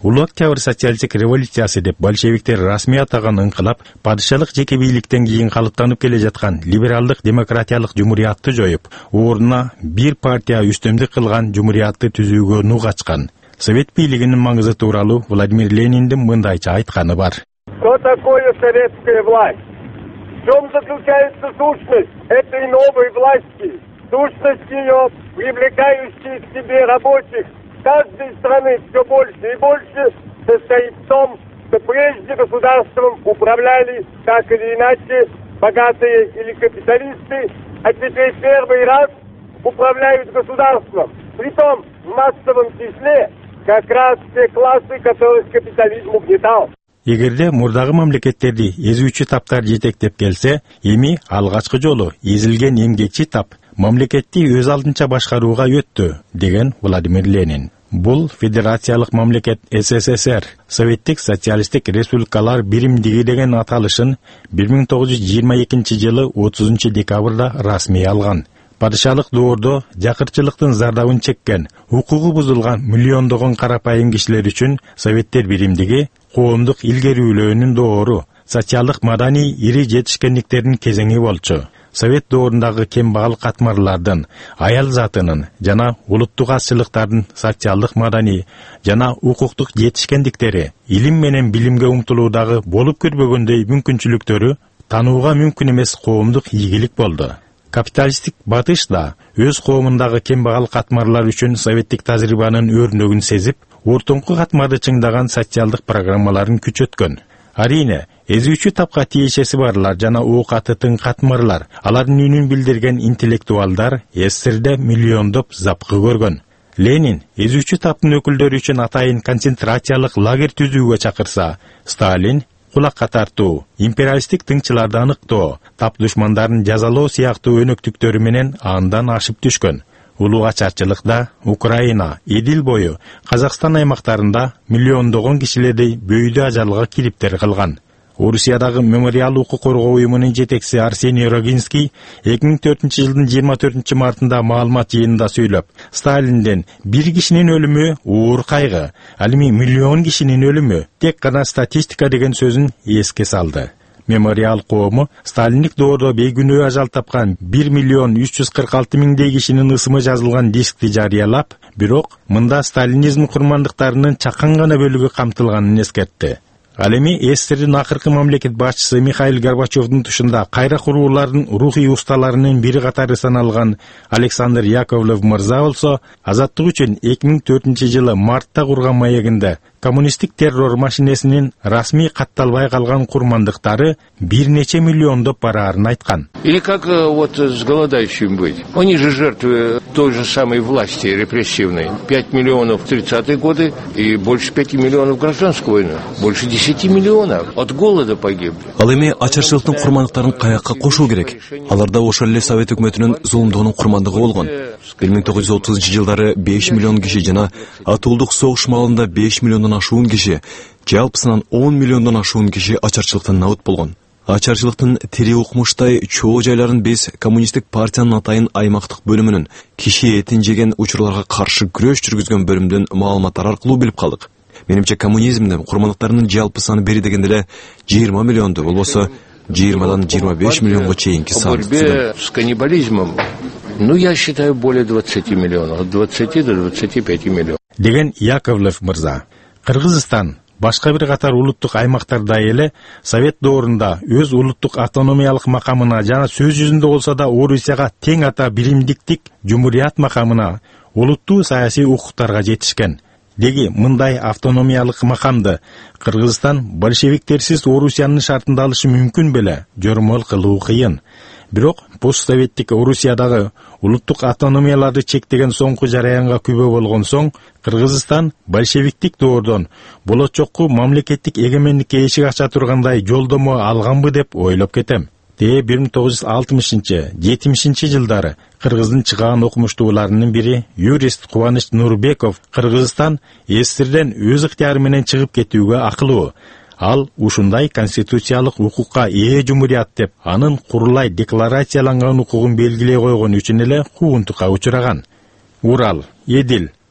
Улуу Октябрь социалистик революциясы деп большевиктер расмий атаган ыңкылап, падышалык жеке бийликтен кийин калыптанып келе жаткан либералдык демократиялык жумуриятты жоюп, ордуна бир партия үстөмдүк кылган жумуриятты түзүүгө нук ачкан. Совет бийлигинин маңызы тууралуу Владимир Лениндин мындайча айтканы бар. Что такое советская власть? В чем заключается сущность этой новой власти? Сущность ее, привлекающая к себе рабочих каждой страны все больше и больше, состоит в том, что прежде государством управляли, так или иначе, богатые или капиталисты, а теперь первый раз управляют государством. Притом в массовом числе как раз те классы, которых капитализм угнетал. Эгерде мурдагы мамлекеттерди эзүүчү таптар жетектеп келсе, эми алгачкы жолу эзилген эмгекчи тап мамлекетти өз алдынча башкарууга өттү, деген Владимир Ленин. Бул федерациялык мамлекет СССР, Советтик социалисттик республикалар биримдиги деген аталышын бир миң тогуз жүз жыйырма экинчи жылы отузунчу декабрда расмий алган. Падышалык доордо жакырчылыктын зардабын чеккен, укугу бузулган миллиондогон карапайым кишилер үчүн Советтер биримдиги коомдук илгерүүлөөнүн доору, социалдык маданий ири жетишкендиктердин кезеңи болчу. Совет доорундагы кембагал катмарлардын, аял затынын жана улуттук азчылыктардын социалдык маданий жана укуктук жетишкендиктери, илим менен билимге умтулуудагы болуп көрбөгөндөй мүмкүнчүлүктөрү танууга мүмкүн эмес коомдук ийгилик болду. Капиталисттик батыш да өз коомундагы кембагал катмарлар үчүн советтик тажрыйбанын өрнөгүн сезип, ортоңку катмарды чыңдаган социалдык программаларын күчөткөн. Арине, эзүүчү тапка тиешеси барлар жана оокаты тың катмарлар, алардын үнүн билдирген интеллектуалдар СССРде миллиондоп запкы көргөн. Ленин эзүүчү таптын өкүлдөрү үчүн атайын концентрациялык лагерь түзүүгө чакырса, Сталин кулакка тартуу, империалисттик тыңчыларды аныктоо, тап душмандарын жазалоо сыяктуу өнөктүктөрү менен андан ашып түшкөн. Улуу ачарчылыкта Украина, Эдил бою, Казакстан аймактарында миллиондогон кишилерди бөйдө ажалга кириптер кылган. Орусиядагы мемориал укук коргоо уюмунун жетекчиси Арсений Рогинский эки миң төртүнчү жылдын жыйырма төртүнчү мартында маалымат жыйынында сүйлөп, Сталинден бир кишинин өлүмү оор кайгы, ал эми миллион кишинин өлүмү тек гана статистика деген сөзүн эске салды. Мемориал коому Сталиндик доордо бейгүнөө ажал тапкан бир миллион үч жүз кырк алты миңдей кишинин ысымы жазылган дискти жарыялап, бирок мында сталинизм курмандыктарынын чакан гана бөлүгү камтылганын эскертти. Ал эми СССРдин акыркы мамлекет башчысы Михаил Горбачевдун тушунда кайра куруулардын рухий усталарынын бири катары саналган Александр Яковлев мырза болсо, азаттык үчүн эки миң төртүнчү жылы мартта курган маегинде коммунисттик террор машинесинин расмий катталбай калган курмандыктары бир нече миллиондоп бараарын айткан. Или как вот с голодающими быть? Они же жертвы той же самой власти репрессивной. пять миллионов в тридцатые годы и больше пяти миллионов гражданской войны. Больше десяти миллионов от голода погибли. Ал эми ачарчылыктын курмандыктарын каякка кошуу керек. Аларда ошол эле Совет өкмөтүнүн зулумдугунун курмандыгы болгон. бир миң тогуз жүз отузунчу жылдары беш миллион киши жана атуулдук согуш маалында беш миллиондон ашуун киши, жалпысынан он миллиондон ашуун киши ачарчылыктан набыт болгон. Ачарчылыктын тири укмуштай чоо жайларын биз коммунисттик партиянын атайын аймактык бөлүмүнүн киши этин жеген учурларга каршы күрөш жүргүзгөн бөлүмдөн маалыматтар аркылуу билип калдык. Менимче коммунизмде курмандыктарынын жалпы саны бери дегенде эле жыйырма миллионду, болбосо жыйырмадан жыйырма беш миллионго чейинки сан. Борьбе с каннибализмом, ну я считаю, более двадцати миллионов, от двадцати до двадцати пяти миллионов. Деген Яковлев мырза. Кыргызстан башка бир катар улуттук аймактарда эле Совет доорунда өз улуттук автономиялык макамына жана сөз жүзүндө болсо да Орусияга тең ата биримдиктик жумурият макамына, улуттуу саясий укуктарга жетишкен. Деги мындай автономиялык макамды Кыргызстан большевиктерсиз Орусиянын шартында алышы мүмкүн беле, жормол кылуу кыйын. Бирок постсоветтик Орусиядагы улуттук автономияларды чектеген соңку жараянга күбө болгон соң, Кыргызстан большевиктик доордон болочокку мамлекеттик эгемендикке эшик ача тургандай жолдомо алганбы деп ойлоп кетем. Те бир миң тогуз жүз алтымышынчы жетимишинчи жылдары Кыргыздын чыгаан окумуштууларынын бири юрист Кубаныч Нурбеков Кыргызстан СССРден өз ыктыяры менен чыгып кетүүгө акылуу. Ал ушундай конституциялык укукка ээ жумурият деп анын курулай декларацияланган укугун белгилей койгон үчүн эле куунтукка учураган. Урал, Эдил,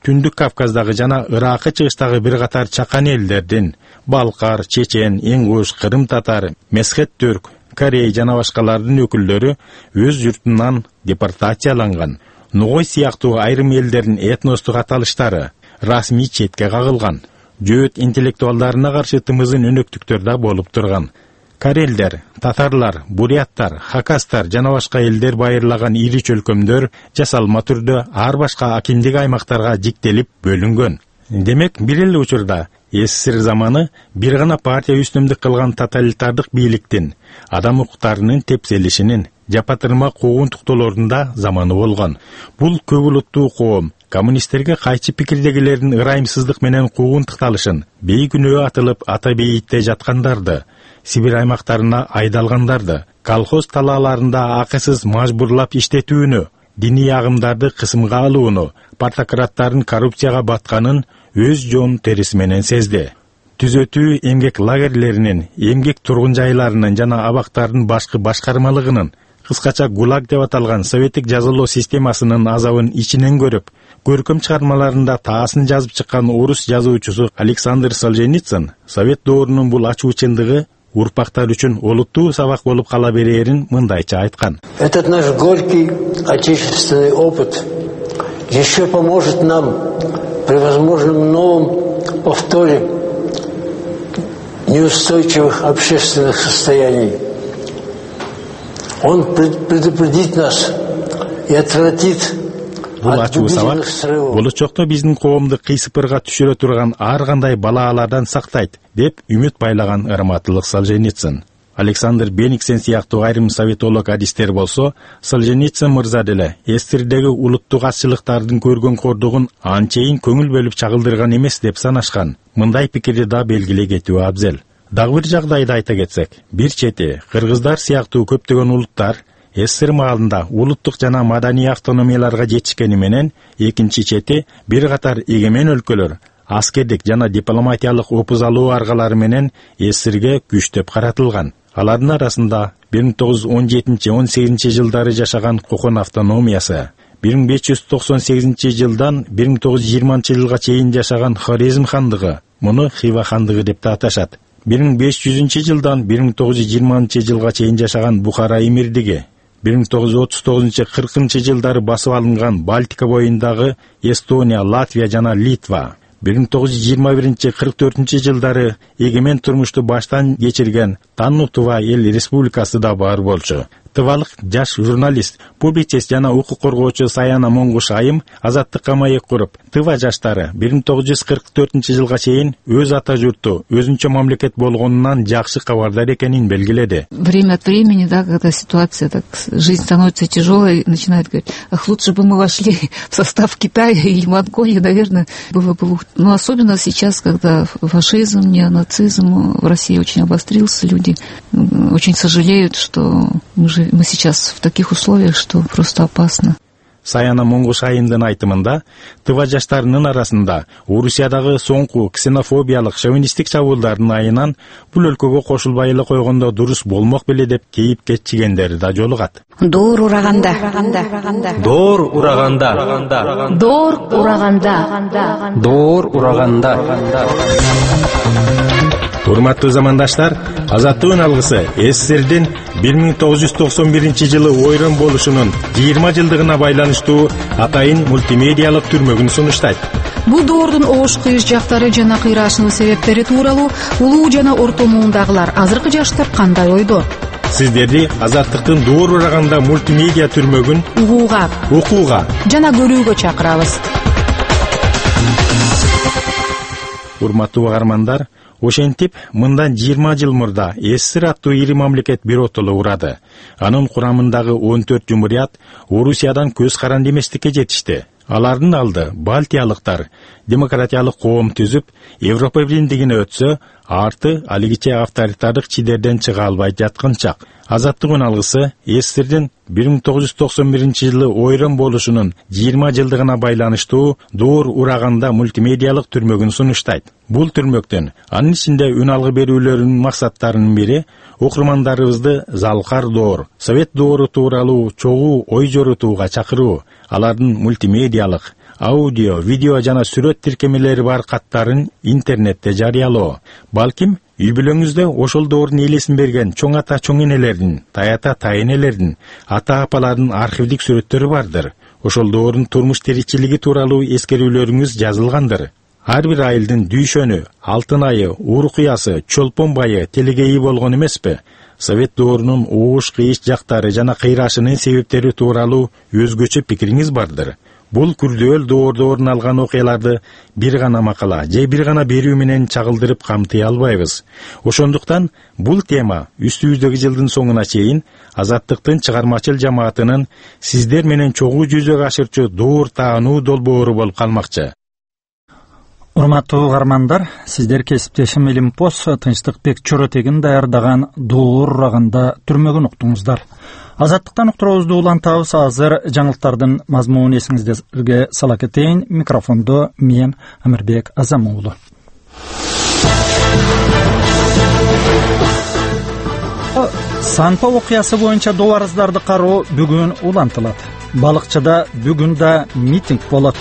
Түндүк Кавказдагы жана Ыракы чыгыштагы бир катар чакан элдердин балкар, чечен, ингуш, кырым татар, месхет түрк, корей жана башкалардын өкүлдөрү өз журтунан депортацияланган. Нугой сыяктуу айрым элдердин этностук аталыштары расмий четке кагылган. Жөөт интеллектуалдарына каршы тымызын өнөктүктөр да болуп турган. Карелдер, татарлар, буряттар, хакастар жана башка элдер байырлаган ири чөлкөмдөр жасалма түрдө ар башка акимдик аймактарга жиктелип бөлүнгөн. Демек, бир эле учурда СССР заманы бир гана партия үстүмдүк кылган тоталитардык бийликтин, адам укуктарынын тепселишинин, жапатырма куугунтуктоолорунда заманы болгон. Бул көп улуттуу коом коммунисттерге кайчы пикирдегилердин ырайымсыздык менен куугунтукталышын бейкүнөө атылып ата бейитте жаткандарды, Сибир аймактарына айдалгандарды, колхоз талааларында акысыз мажбурлап иштетүүнү, диний агымдарды кысымга алууну, партократтардын коррупцияга батканын өз жон териси менен сезди. Түзөтүү эмгек лагерлеринин, эмгек тургун жайларынын жана абактардын башкы башкармалыгынын, кыскача ГУЛАГ деп аталган советтик жазалоо системасынын азабын ичинен көрүп, көркөм чыгармаларында таасын жазып чыккан орус жазуучусу Александр Солженицын совет доорунун бул ачуучундугу урпактар үчүн олуттуу сабак болуп кала берерин мындайча айткан. Этот наш горький отечественный опыт еще поможет нам при возможном новом повторе неустойчивых общественных состояний. Он предупредит нас и отвратит. Бул ачуу сабак болочокто биздин коомду кыйсыпырга түшүрө турган ар кандай балаалардан сактайт деп үмүт байлаган Ырматылык Солженицын. Александр Бениксен сыяктуу айрым советолог адистер болсо, Солженицын мырза деле СССРдеги улуттук азчылыктардын көргөн кордугун анчейин көңүл бөлүп чагылдырган эмес деп санашкан. Мындай пикирди да белгилей кетүү абзел. Дагы бир жагдайды айта кетсек, бир чети кыргыздар сыяктуу көптөгөн улуттар СССР маалында улуттук жана маданий автономияларга жетишкени менен, экинчи чети бир катар эгемен өлкөлөр аскердик жана дипломатиялык опуз алуу аргалары менен СССРге күчтөп каратылган. Алардын арасында бир миң тогуз жүз он жетинчи — он сегизинчи жылдары жашаган Кокон автономиясы, бир миң беш жүз токсон сегизинчи жылдан бир миң тогуз жүз жыйырманчы жылга чейин жашаган Хорезм хандыгы, муну Хива хандыгы деп да аташат. бир миң беш жүзүнчү жылдан бир миң тогуз жүз жыйырманчы жылга чейин жашаган Бухара эмирдиги, бир миң тогуз жүз отуз тогузунчу — кыркынчы жылдары басып алынган Балтика боюндагы Эстония, Латвия жана Литва, бир миң тогуз жүз жыйырма биринчи — кырк төртүнчү жылдары эгемен турмушту баштан кечирген Танну Тува эл республикасы да бар болчу. Тывалык жаш журналист, публицист жана укук коргоочу Саяна Моңгуш айым азаттыкка маек куруп, Тыва жаштары бир миң тогуз жүз кырк төртүнчү жылга чейин өз ата журту, өзүнчө мамлекет болгонунан жакшы кабардар экенин белгиледи. Время от времени, да, когда ситуация так, жизнь становится тяжелой, начинает говорить: ах, лучше бы мы вошли в состав Китая или Монголии, наверное, было бы лучше. Но особенно сейчас, когда фашизм, неонацизм в России очень обострился, люди очень сожалеют, что мы же мы сейчас в таких условиях, что просто опасно. Саяна Моңгуш айымдын айтымында, Тыва жаштарынын арасында Орусиядагы соңку ксенофобиялык шовинисттик чабуулдардын айынан бул өлкөгө кошулбай эле койгондо дурус болмок беле деп кейип кетчигендери да жолугат. Доор ураганда. Доор ураганда. Доор ураганда. Доор ураганда. Урматтуу замандаштар, азаттыгын алгысы СССРдин бир миң тогуз жүз токсон биринчи жылы ойрон болушунун жыйырма жылдыгына байланыштуу атайын мультимедиалык түрмөгүн сунуштайт. Бул доордун оош кыйыш жактары жана кыйраашынын себептери тууралуу улуу жана орто муундагылар азыркы жаштар кандай ойдо? Сиздерди азаттыктын доор ураганда мультимедиа түрмөгүн угууга, окууга жана көрүүгө чакырабыз. Урматтуу угармандар, ошентип, мындан жыйырма жыл мурда СССР аттуу ири мамлекет биротоло урады. Анын курамындагы он төрт жумурият Орусиядан көз каранды эместикке жетишти. Алардын алды балтиялыктар демократиялык коом түзүп, Европа биримдигине өтсө, арты алигиче авторитардык чидерден чыга албай жатканчак. Азаттыгын алгысы СССРдин бир миң тогуз жүз токсон биринчи жылы ойрон болушунун жыйырма жылдыгына байланыштуу доор ураганда мультимедиалык түрмөгүн сунуштайт. Бул түрмөктөн анын ичинде үн алгы берүүлөрүнүн максаттарынын бири окурмандарыбызды залкар доор, совет доору тууралуу чогуу ой жорутууга чакыруу, алардын мультимедиалык, аудио, видео жана сүрөт тиркемелери бар каттарын интернетте жарыялоо. Балким үй бүлөңүздө ошол доордун элесин берген чоң ата чоң энелердин, тайата тайэнелердин, ата апалардын архивдик сүрөттөрү бардыр. Ошол доордун турмуш тиричилиги тууралуу эскерүүлөрүңүз жазылгандыр. Ар бир айылдын дүйшөнү, алтын айы, урукуясы, чолпон байы телегейи болгон эмеспи? Совет доорунун оош кыйыш жактары жана кыйрашынын себептери тууралуу өзгөчө пикириңиз бардыр. Бул күрдөөл доордо орун алган окуяларды бир гана макала же бир гана берүү менен чагылдырып камтый албайбыз. Ошондуктан бул тема үстүбүздөгү жылдын соңуна чейин Азаттыктын чыгармачыл жамаатынын сиздер менен чогуу жүзөгө ашырчу доор таануу долбоору болуп калмакчы. Урматтуу угармандар, сиздер кесиптешим Илимпоз Тынчтыкбек Чоротегин даярдаган Доор ураганда түрмөгүн уктуңуздар. Азаттыктан уктуруубузду улантабыз. Азыр жаңылыктардын мазмунун эсиңиздерге сала кетейин. Микрофондо мен Амирбек Азам уулу. Санпа окуясы боюнча добарыздарды кароо бүгүн улантылат. Балыкчыда бүгүн да митинг болот.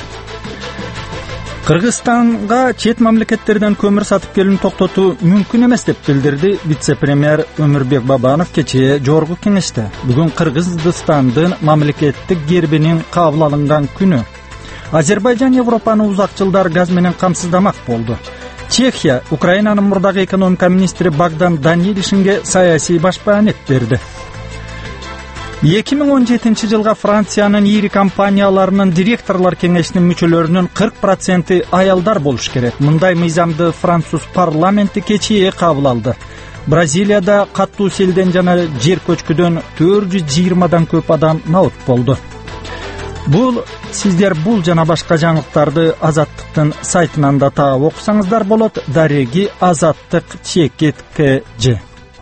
Кыргызстанга чет мамлекеттерден көмүр сатып келүүнү токтотуу мүмкүн эмес деп билдирди вице-премьер Өмүрбек Бабанов кечээ жогорку кеңеште. Бүгүн Кыргызстандын мамлекеттик гербинин кабыл алынган күнү. Азербайжан Европаны узак жылдар газ менен камсыздамак болду. Чехия Украинанын мурдагы экономика министри Богдан Данилишинге саясий башпаанет берди. эки миң он жетинчи жылга Франциянын ири компанияларынын директорлор кеңешинин мүчөлөрүнүн кырк проценти аялдар болуш керек. Мындай мыйзамды француз парламенти кечээ кабыл алды. Бразилияда каттуу селден жана жер көчкүдөн төрт жүз жыйырмадан көп адам набут болду. Бул сиздер бул жана башка жаңылыктарды Азаттыктын сайтынан да таап окусаңыздар болот. Дареги Азаттык чекит кж.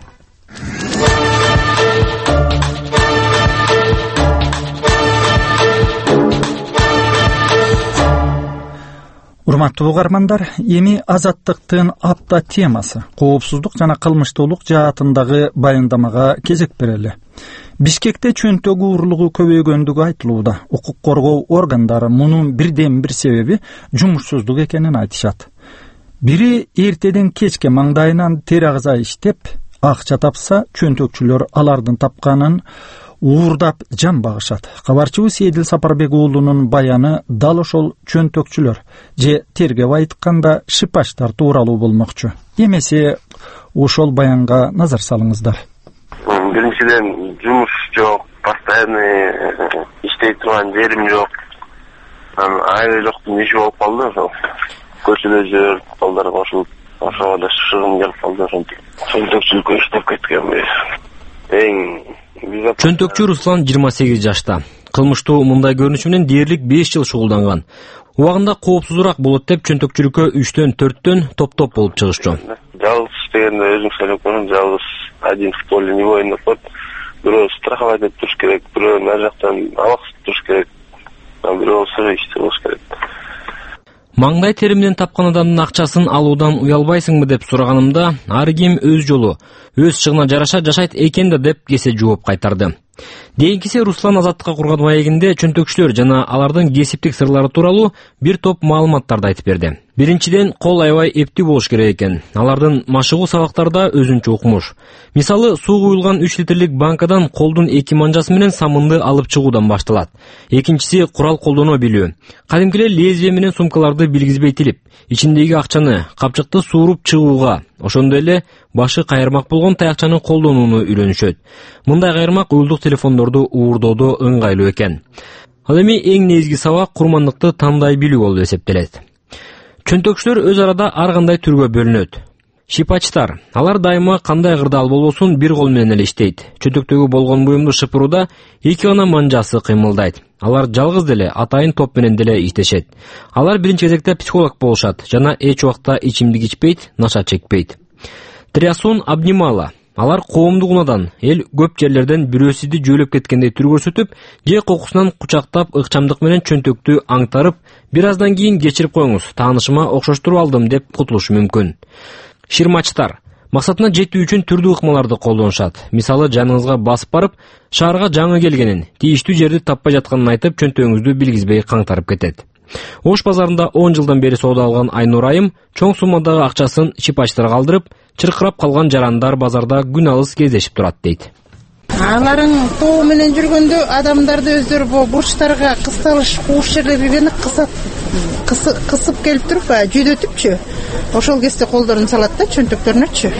Урматтуу угармандар, эми Азаттыктын апта темасы коопсуздук жана кылмыштуулук жаатындагы баяндамага кезек берели. Бишкекте чөнтөк уурлугу көбөйгөндүгү айтылууда. Укук коргоо органдары мунун бирден бир себеби жумушсуздук экенин айтышат. Бири эртеден кечке маңдайынан тер агза иштеп, акча тапса, чөнтөкчүлөр алардын тапканын уурдап жан багышат. Кабарчыбыз Эдил Сапарбек уулунун баяны дал ошол чөнтөкчүлөр же тергеп айтканда шипаштар тууралуу болмокчу. Эмесе ошол баянга назар салыңыздар. Биринчиден жумуш жок, постоянный иштей турган жерим жок. Айры жоктун иши болуп калды ошол. Көчөдө жүрүп, балдар кошулуп, ошого да шыгым келип калды ошентип. Чөнтөкчүлүккө иштеп кеткенбиз. Эң Чөнтөкчү Руслан жыйырма сегиз жашта. Кылмыштуу мындай көрүнүш менен дээрлик беш жыл шугулданган. Убагында коопсузураак болот деп чөнтөкчүлүккө үчтөн төрттөн топ-топ болуп чыгышчу. Жалгыз иштегенде өзүң сөйлөп көрүң, жалгыз один в поле не воин болот. Бирөө страховать этип туруш керек, бирөө ар жактан абаксып туруш керек. Бирөө сыры иштеп болуш керек. Маңдай теримден тапкан адамдын акчасын алуудан уялбайсыңбы деп сураганымда, ар ким өз жолу, өз чыгына жараша жашайт экен да деп кесе жооп кайтарды. Дейинкиси Руслан Азаттыкка курган маегинде чөнтөкчүлөр жана алардын кесиптик сырлары тууралуу бир топ маалыматтарды айтып берди. Биринчиден, кол аябай эптүү болуш керек экен. Алардын машыгуу сабактарда өзүнчө укмуш. Мисалы, суу куюлган үч литрлик банкадан колдун эки манжасы менен самынды алып чыгуудан башталат. Экинчиси курал колдоно билүү. Кадимки эле лезвие менен сумкаларды билгизбей тилип, ичиндеги акчаны, капчыкты сууруп чыгууга, ошондой эле башы кайырмак болгон таякчаны колдонууну үйрөнүшөт. Мындай кайырмак уюлдук телефондорду уурдоодо ыңгайлуу экен. Ал эми эң негизги сабак курмандыкты тандай билүү болуп эсептелет. Чөнтөкчүлөр өз арада ар кандай түргө бөлүнөт. Шипачтар, алар дайыма кандай кырдаал болбосун бир кол менен эле иштейт. Чөнтөктөгү болгон буюмду шыпырууда эки гана манжасы кыймылдайт. Алар жалгыз деле атайын топ менен деле иштешет. Алар биринчи кезекте психолог болушат жана эч убакта ичимдик ичпейт, наша чекпейт. Триасон обнимала. Алар коомдук унадан, эл көп жерлерден бирөө сизди жөөлөп кеткендей түр көрсөтүп, же кокусунан кучактап ыкчамдык менен чөнтөктү аңтарып, бир аздан кийин кечирип коюңуз, таанышыма окшоштуруп алдым деп кутулушу мүмкүн. Ширмачтар. Максатына жетүү үчүн түрдүү ыкмаларды колдонушат. Мисалы, жаныңызга басып барып, шаарга жаңы келгенин, тийиштүү жерди таппай жатканын айтып, чөнтөгүңүздү билгизбей каңтарып кетет. Ош базарында он жылдан бери соода алган Айнур айым чоң суммадагы акчасын шипачтарга калтырып, чыркырап калган жарандар базарда күн алыс кездешип турат дейт. Аларың тоо менен жүргөндө адамдарды өздөрү бу бурчтарга кысталыш кууш жерлерге кысат, кысып келип туруп, жүдөтүпчү. Ошол кезде колдорун салат да чөнтөктөрүнөчү.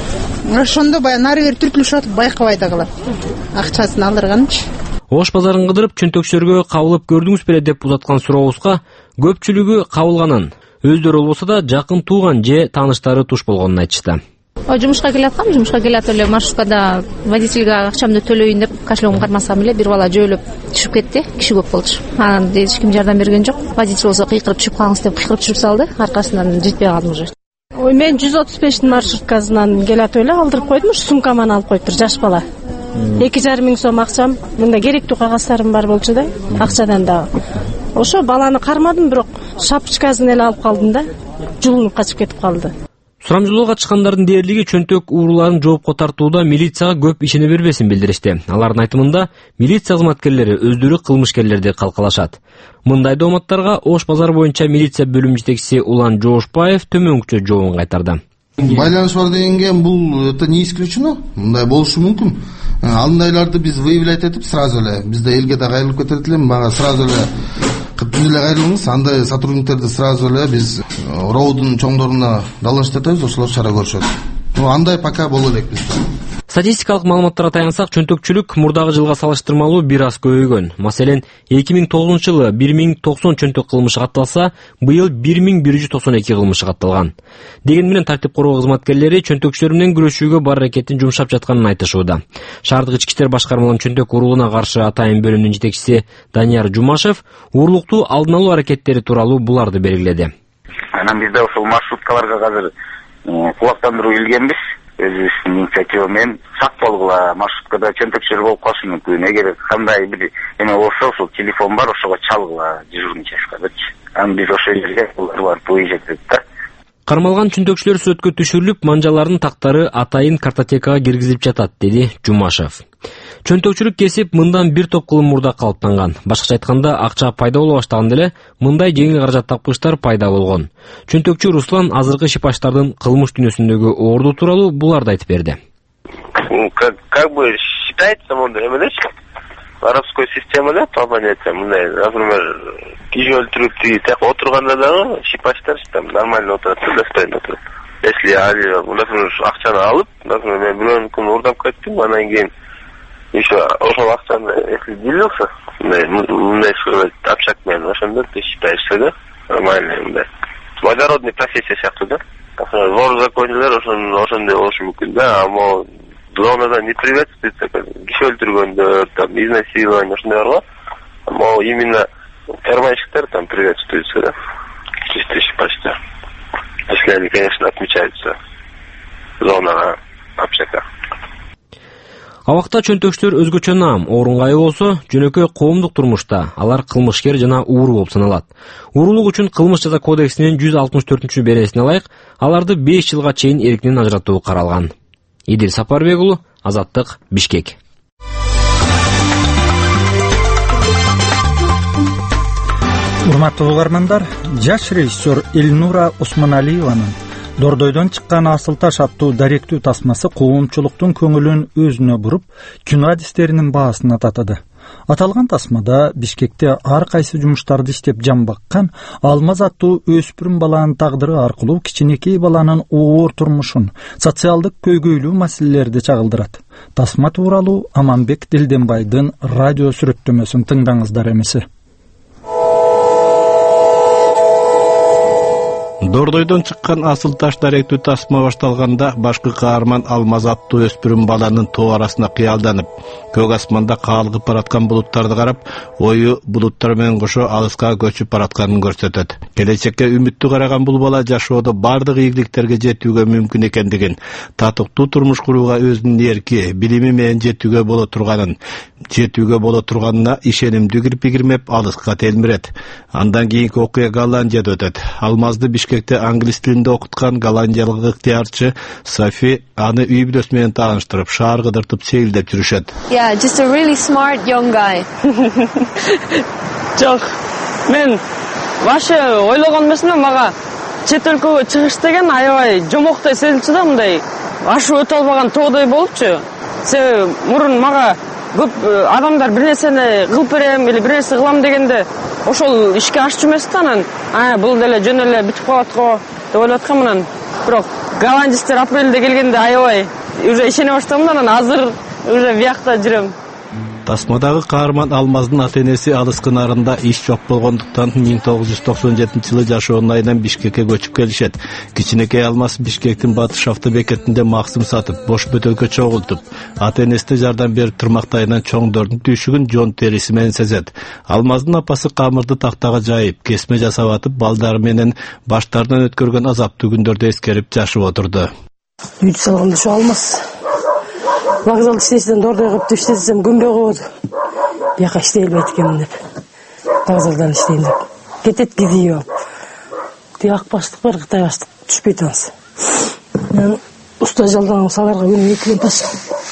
Ошондо баягы нары бери түртүлүшүп атып байкабай да калат. Акчасын алдырганчы. Ош базарын кыдырып чөнтөкчөлөргө кабылып көрдүңүз беле деп узаткан сурообузга көпчүлүгү кабылганын, өздөрү болбосо да жакын тууган же тааныштары туш болгонун айтышты. О, жумушка келаткам, жумушка келат эле маршруткада водительге акчамды төлөйүн деп кошелегимди кармасам эле бир бала жөөлөп түшүп кетти. Киши көп болчу. Анан эч ким жардам берген жок. Водитель болсо кыйкырып түшүп калыңыз деп кыйкырып түшүрүп салды. Аркасынан жетпей калдым уже. Ой, мен жүз отуз бештин маршруткасынан келат эле алдырып койдум, ушу сумкаман алып коюптур жаш бала. эки жарым миң сом акчам, мында керектүү кагаздарым бар болчу да, акчадан дагы. Ошо баланы кармадым, бирок шапочкасын эле алып калдым да, жулунуп качып кетип калды. Сурамжылоого чыккандардын дээрлиги чөнтөк ууруларын жоопко тартууда милицияга көп ишене бербесин билдиришти. Алардын айтымында милиция кызматкерлери өздөрү кылмышкерлерди калкалашат. Мындай дооматтарга Ош базар боюнча милиция бөлүм жетекчиси Улан Жоошбаев төмөнкүчө жообун кайтарды. Байланыш бар дегенге бул это не исключено, мындай болушу мүмкүн. Алдындайларды биз выявлять этип сразу эле бизде элге да кайрылып кетет элем, мага сразу эле түз эле кайрылыңыз, андай сотрудниктерди сразу эле биз роудун чоңдоруна далаштатабыз, ошолор чара көрүшөт. Андай пока боло элек бизде. Статистикалык маалыматтарга таянсак, чөнтөкчүлүк мурдагы жылга салыштырмалуу бир аз көбөйгөн. Маселен, эки миң тогузунчу жылы бир миң токсон чөнтөк кылмышы катталса, быйыл бир миң бир жүз токсон эки кылмышы катталган. Деген менен тартип короо кызматкерлери чөнтөкчүлөр менен күрөшүүгө бар аракетин жумшап жатканын айтышууда. Шаардык ички иштер башкармаларынын чөнтөк уруулуна каршы атайын бөлүмүнүн жетекчиси Данияр Жумашев уурулукту алдын алуу аракеттери тууралуу буларды белгиледи. Анан бизде ошол маршруткаларга азыр кулактандыруу келгенбиз. Өзүбүздүн инициатива менен сак болгула, маршруткада чөнтөкчүлөр болуп калышы мүмкүн. Эгер кандай бир эме болсо, ошол телефон бар, ошого чалгыла дежурный частькадачы. Анан биз ошол жерге булар барып выезжать этет да. Кармалган чөнтөкчүлөр сүрөткө түшүрүлүп, манжалардын тактары атайын картотекага киргизилип жатат, деди Жумашев. Чөнтөкчүлүк кесип мындан бир топ кылым мурда калыптанган. Башкача айтканда, акча пайда боло баштаганда эле мындай жеңил каражат тапкычтар пайда болгон. Чөнтөкчү Руслан азыркы шипачтардын кылмыш дүйнөсүндөгү орду тууралуу буларды айтып берди. Как, как бы считается, мындай эмелеш, арабской системада по понятиям, мындай, например, киши өлтүрүп тияк отурганда дагы шипачтар там нормально отурат, достойно отурат. Если али, например, акчаны алып, например, мен бирөөнүкүн уурдап кеттим, анан кийин еще ошол акчаны если делился, мындай общак менен ошондо ты считаешься, да, нормально, мындай. Благородный профессия сыяктуу, да. Вор-закончилер ошондой болушу мүмкүн, да, ама зонадан не приветствуется, киши өлтүргөндө, там, изнасилование, ошондой бар го. Ама именно карманщиктер там приветствуются, да, чистые шипачтар. Если они, конечно, отмечаются зонага общака. Абакта чөнтөкчүлөр өзгөчө наам, орунга ээ болсо, жөнөкөй коомдук турмушта алар кылмышкер жана ууру болуп саналат. Уурулук үчүн кылмыш жаза кодексинин жүз алтымыш төртүнчү бересине ылайык, аларды беш жылга чейин эркинен ажыратуу каралган. Идил Сапарбек уулу, Азаттык, Бишкек. Урматтуу угармандар, жаш режиссер Элнура Осмоналиеванын Дордойдон чыккан Асыл таш аттуу даректүү тасмасы коомчулуктун көңүлүн өзүнө буруп, кино адистеринин баасына татыды. Аталган тасмада Бишкекте ар кайсы жумуштарды иштеп жан баккан Алмаз аттуу өспүрүм баланын тагдыры аркылуу кичинекей баланын оор турмушун, социалдык көйгөйлүү маселелерди чагылдырат. Тасма тууралуу Аманбек Дилденбайдын радио сүрөттөмөсүн тыңдаңыздар эмеси. Дордойдон чыккан Асыл таш даректүү тасма башталганда башкы каарман Алмаз аттуу өспүрүм баланын тоо арасына кыялданып, көк асманда каалгып бараткан булуттарды карап, ою булуттар менен кошо алыска көчүп баратканын көрсөтөт. Келечекке үмүттүү караган бул бала жашоодо бардык ийгиликтерге жетүүгө мүмкүн экендигин, татыктуу турмуш курууга өзүнүн эрки, билими менен жетүүгө боло турганын, жетүүгө боло турганына ишенимдүү кирпигирмеп алыска телмирет. Андан кийинки окуя Голландияда өтөт. Алмазды Бишкекте англис тилинде окуткан голландиялык ыктыярчы Софи аны үй бүлөсү менен тааныштырып, шаар кыдыртып сейилдеп жүрүшөт. Yeah, just a really smart young guy. Жок, мен вообще ойлогон эмесмин, мага чет өлкөгө чыгыш деген аябай жомоктой сезилчү да, мындай ашып өтө албаган тоодой болупчу. Себеби мурун мага көп адамдар бир нерсени кылып берем или бир нерсе кылам дегенде ошол ишке ашчу эмес да, анан а бул деле жөн эле бүтүп калат го деп ойлоп аткам. Анан бирок голландецтер апрелде келгенде аябай уже ишене баштадым да, анан азыр уже биякта жүрөм. Тасмадагы каарман Алмаздын ата-энеси алыскы нарында иш жок болгондуктан миң тогуз жүз токсон жетинчи жылы жашоонун айынан Бишкекке көчүп келишет. Кичинекей Алмаз Бишкектин батыш автобекетинде максым сатып, бош бөтөлкө чогултуп, ата-энесине жардам берип турмактайынан чоңдордун түйшүгүн жон териси менен сезет. Алмаздын апасы камырды тактага жайып, кесме жасап атып, балдары менен баштарынан өткөргөн азаптуу күндөрдү эскерип жашып отурду. Үйдү салганда ушу Алмаз вокзал иштесем, дордой кылып иштесем күнбө болду. Бияка иштей албайт экенмин деп. Вокзалдан иштейин деп. Кетет гидио. Тияк баштык бар, Кытай баштык түшпөйт анысы. Мен уста жалдан саларга күнү эки таш.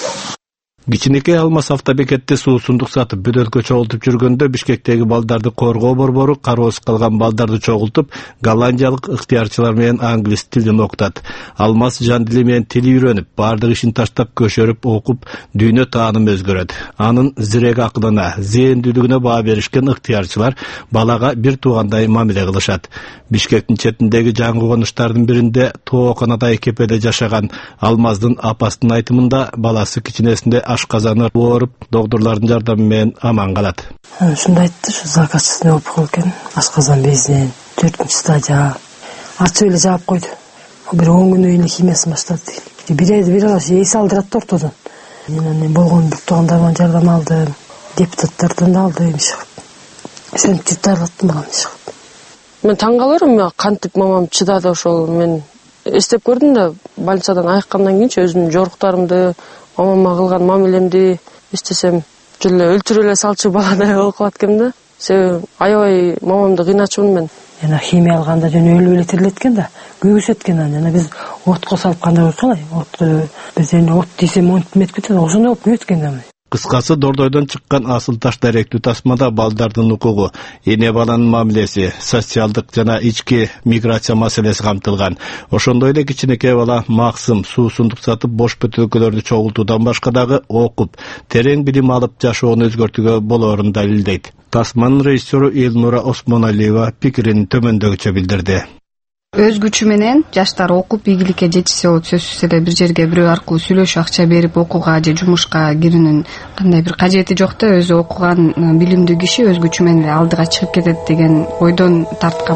Кичинекей Алмаз автобекетте суусундук сатып, бөтөлкө чогултуп жүргөндө Бишкектеги балдарды коргоо борбору кароосуз калган балдарды чогултуп, голландиялык ыктыярчылар менен англис тилин окутат. Алмаз жан дили менен тили үйрөнүп, бардык ишин таштап көшөрүп окуп, дүйнө тааным өзгөрөт. Анын зирек акылына, зээндүүлүгүнө баа беришкен ыктыярчылар балага бир туугандай мамиле кылышат. Бишкектин четиндеги жаңы конуштардын биринде тооканада кепеде жашаган Алмаздын апасынын айтымында баласы кичинесинде ашказаны ооруп, доктурлардын жардамы менен аман калат. Ушундай айтты, ушу злокачественный опухоль экен, ашказан безинен төртүнчү стадия. Ачып эле жаап койду. Бир он күнүнөн кийин химиясын баштады. Бир ай бир ай эс алдырат да ортодон. Мен анан болгон бир туугандарымдан жардам алдым, депутаттардан да алдым. Ошентип жытарлаттым мага иш. Мен таң калырым, кантип мамам чыдады ошол. Мен эстеп көрдүм да, больницадан айыккандан кийинчи өзүмдүн жоруктарымды, мамама кылган мамилемди эстесем, жоле өлтүрүп эле салчу баладай болуп калат экенмин да. Себеби аябай мамамды кыйначумун мен. Жана химия алганда жөн өлүп эле тирилет экен да, көгүсөт экен анан. Жана биз отко салып кандай калай? Отко биз эми от десем монтип метип кетет, ошондой болуп күйөт экен да. Кыскасы, Дордойдон чыккан асыл таш даректүү тасмада балдардын укугу, эне баланын мамилеси, социалдык жана ички миграция маселеси камтылган. Ошондой эле кичинекей бала максым суусундук сатып, бош бөтөлкөлөрдү чогултуудан башка дагы окуп, терең билим алып жашоону өзгөртүүгө болоорун далилдейт. Тасманын режиссеру Элнура Осмоналиева пикирин төмөндөгүчө билдирди. Өз күчү менен жаштар окуп ийгиликке жетишсе болот. Сөзсүз эле бир жерге бирөө аркылуу сүйлөшүп акча берип окууга же жумушка кирүүнүн кандай бир кажети жок да. Өзү окуган билимдүү киши өз күчү менен эле алдыга чыгып кетет деген ойдон тарткан.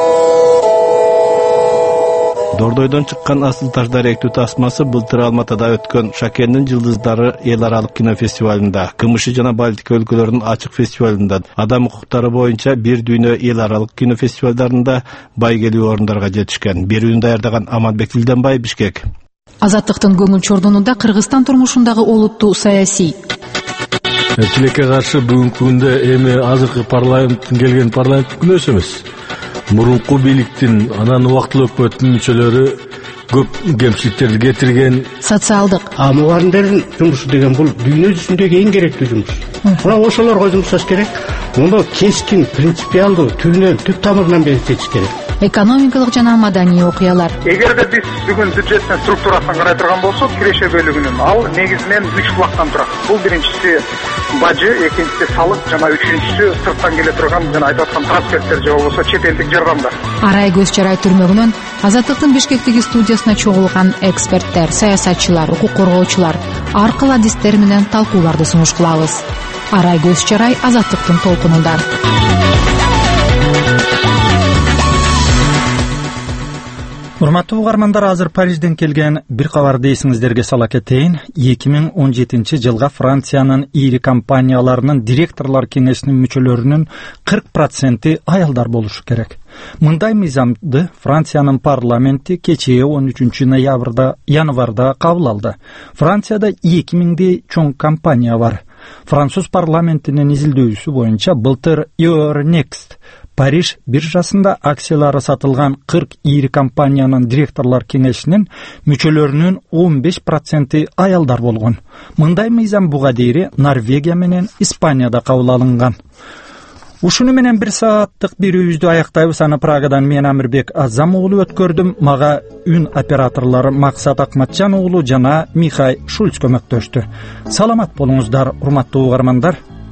Дордойдон чыккан асыл таш даректүү тасмасы былтыр Алматыда өткөн Шакендин жылдыздары эл аралык кинофестивалында, Кымышы жана Балтика өлкөлөрүнүн ачык фестивалында, адам укуктары боюнча бир дүйнө эл аралык кинофестивалдарында байгелүү орундарга жетишкен. Берүүнү даярдаган Аманбек Дилденбай, Бишкек. Азаттыктын көңүл чордонунда Кыргызстан турмушундагы олуттуу саясий тилекке каршы бүгүнкү күндө эми азыркы парламенттин келген парламент күнөөсү эмес. Мурунку бийликтин анан убактылуу өкмөттүн мүчөлөрү көп кемчиликтерди кетирген. Социалдык. А мугалимдердин жумушу деген бул дүйнө жүзүндөгү эң керектүү жумуш. Мына ошолорго жумушташ керек. Муну кескин, принципиалдуу, түбүнөн, түп тамырынан бекитиш керек. Экономикалык жана маданий окуялар. Эгерде биз бүгүн бюджеттин структурасын карай турган болсок, киреше бөлүгүнүн ал негизинен үч булактан турат. Бул биринчиси бажы, экинчиси салык жана үчүнчүсү сырттан келе турган жана айтып аткан трансферттер же болбосо чет элдик жардамдар. Арай көз чарай түрмөгүнөн Азаттыктын Бишкектеги студиясына чогулган эксперттер, саясатчылар, укук коргоочулар ар кыл адистер менен талкууларды сунуш кылабыз. Арай көз чарай Азаттыктын толкунунда. Урматтуу угармандар, азыр Парижден келген бир кабарды эсиңиздерге сала кетейин. эки миң он жетинчи жылга Франциянын ири компанияларынын директорлор кеңешинин мүчөлөрүнүн кырк проценти аялдар болушу керек. Мындай мыйзамды Франциянын парламенти кечээ он үчүнчү ноябрда январда кабыл алды. Францияда эки миңдей чоң компания бар. Француз парламентинин изилдөөсү боюнча былтыр Euronext Париж биржасында акциялары сатылган кырк ири компаниянын директорлор кеңешинин мүчөлөрүнүн он беш проценти аялдар болгон. Мындай мыйзам буга дейри Норвегия менен Испанияда кабыл алынган. Ушуну менен бир сааттык берүүбүздү аяктайбыз. Аны Прагадан мен Амирбек Азам уулу өткөрдүм. Мага үн операторлору Максат Акматжан уулу жана Михай Шульц көмөктөштү. Саламат болуңуздар, урматтуу угармандар.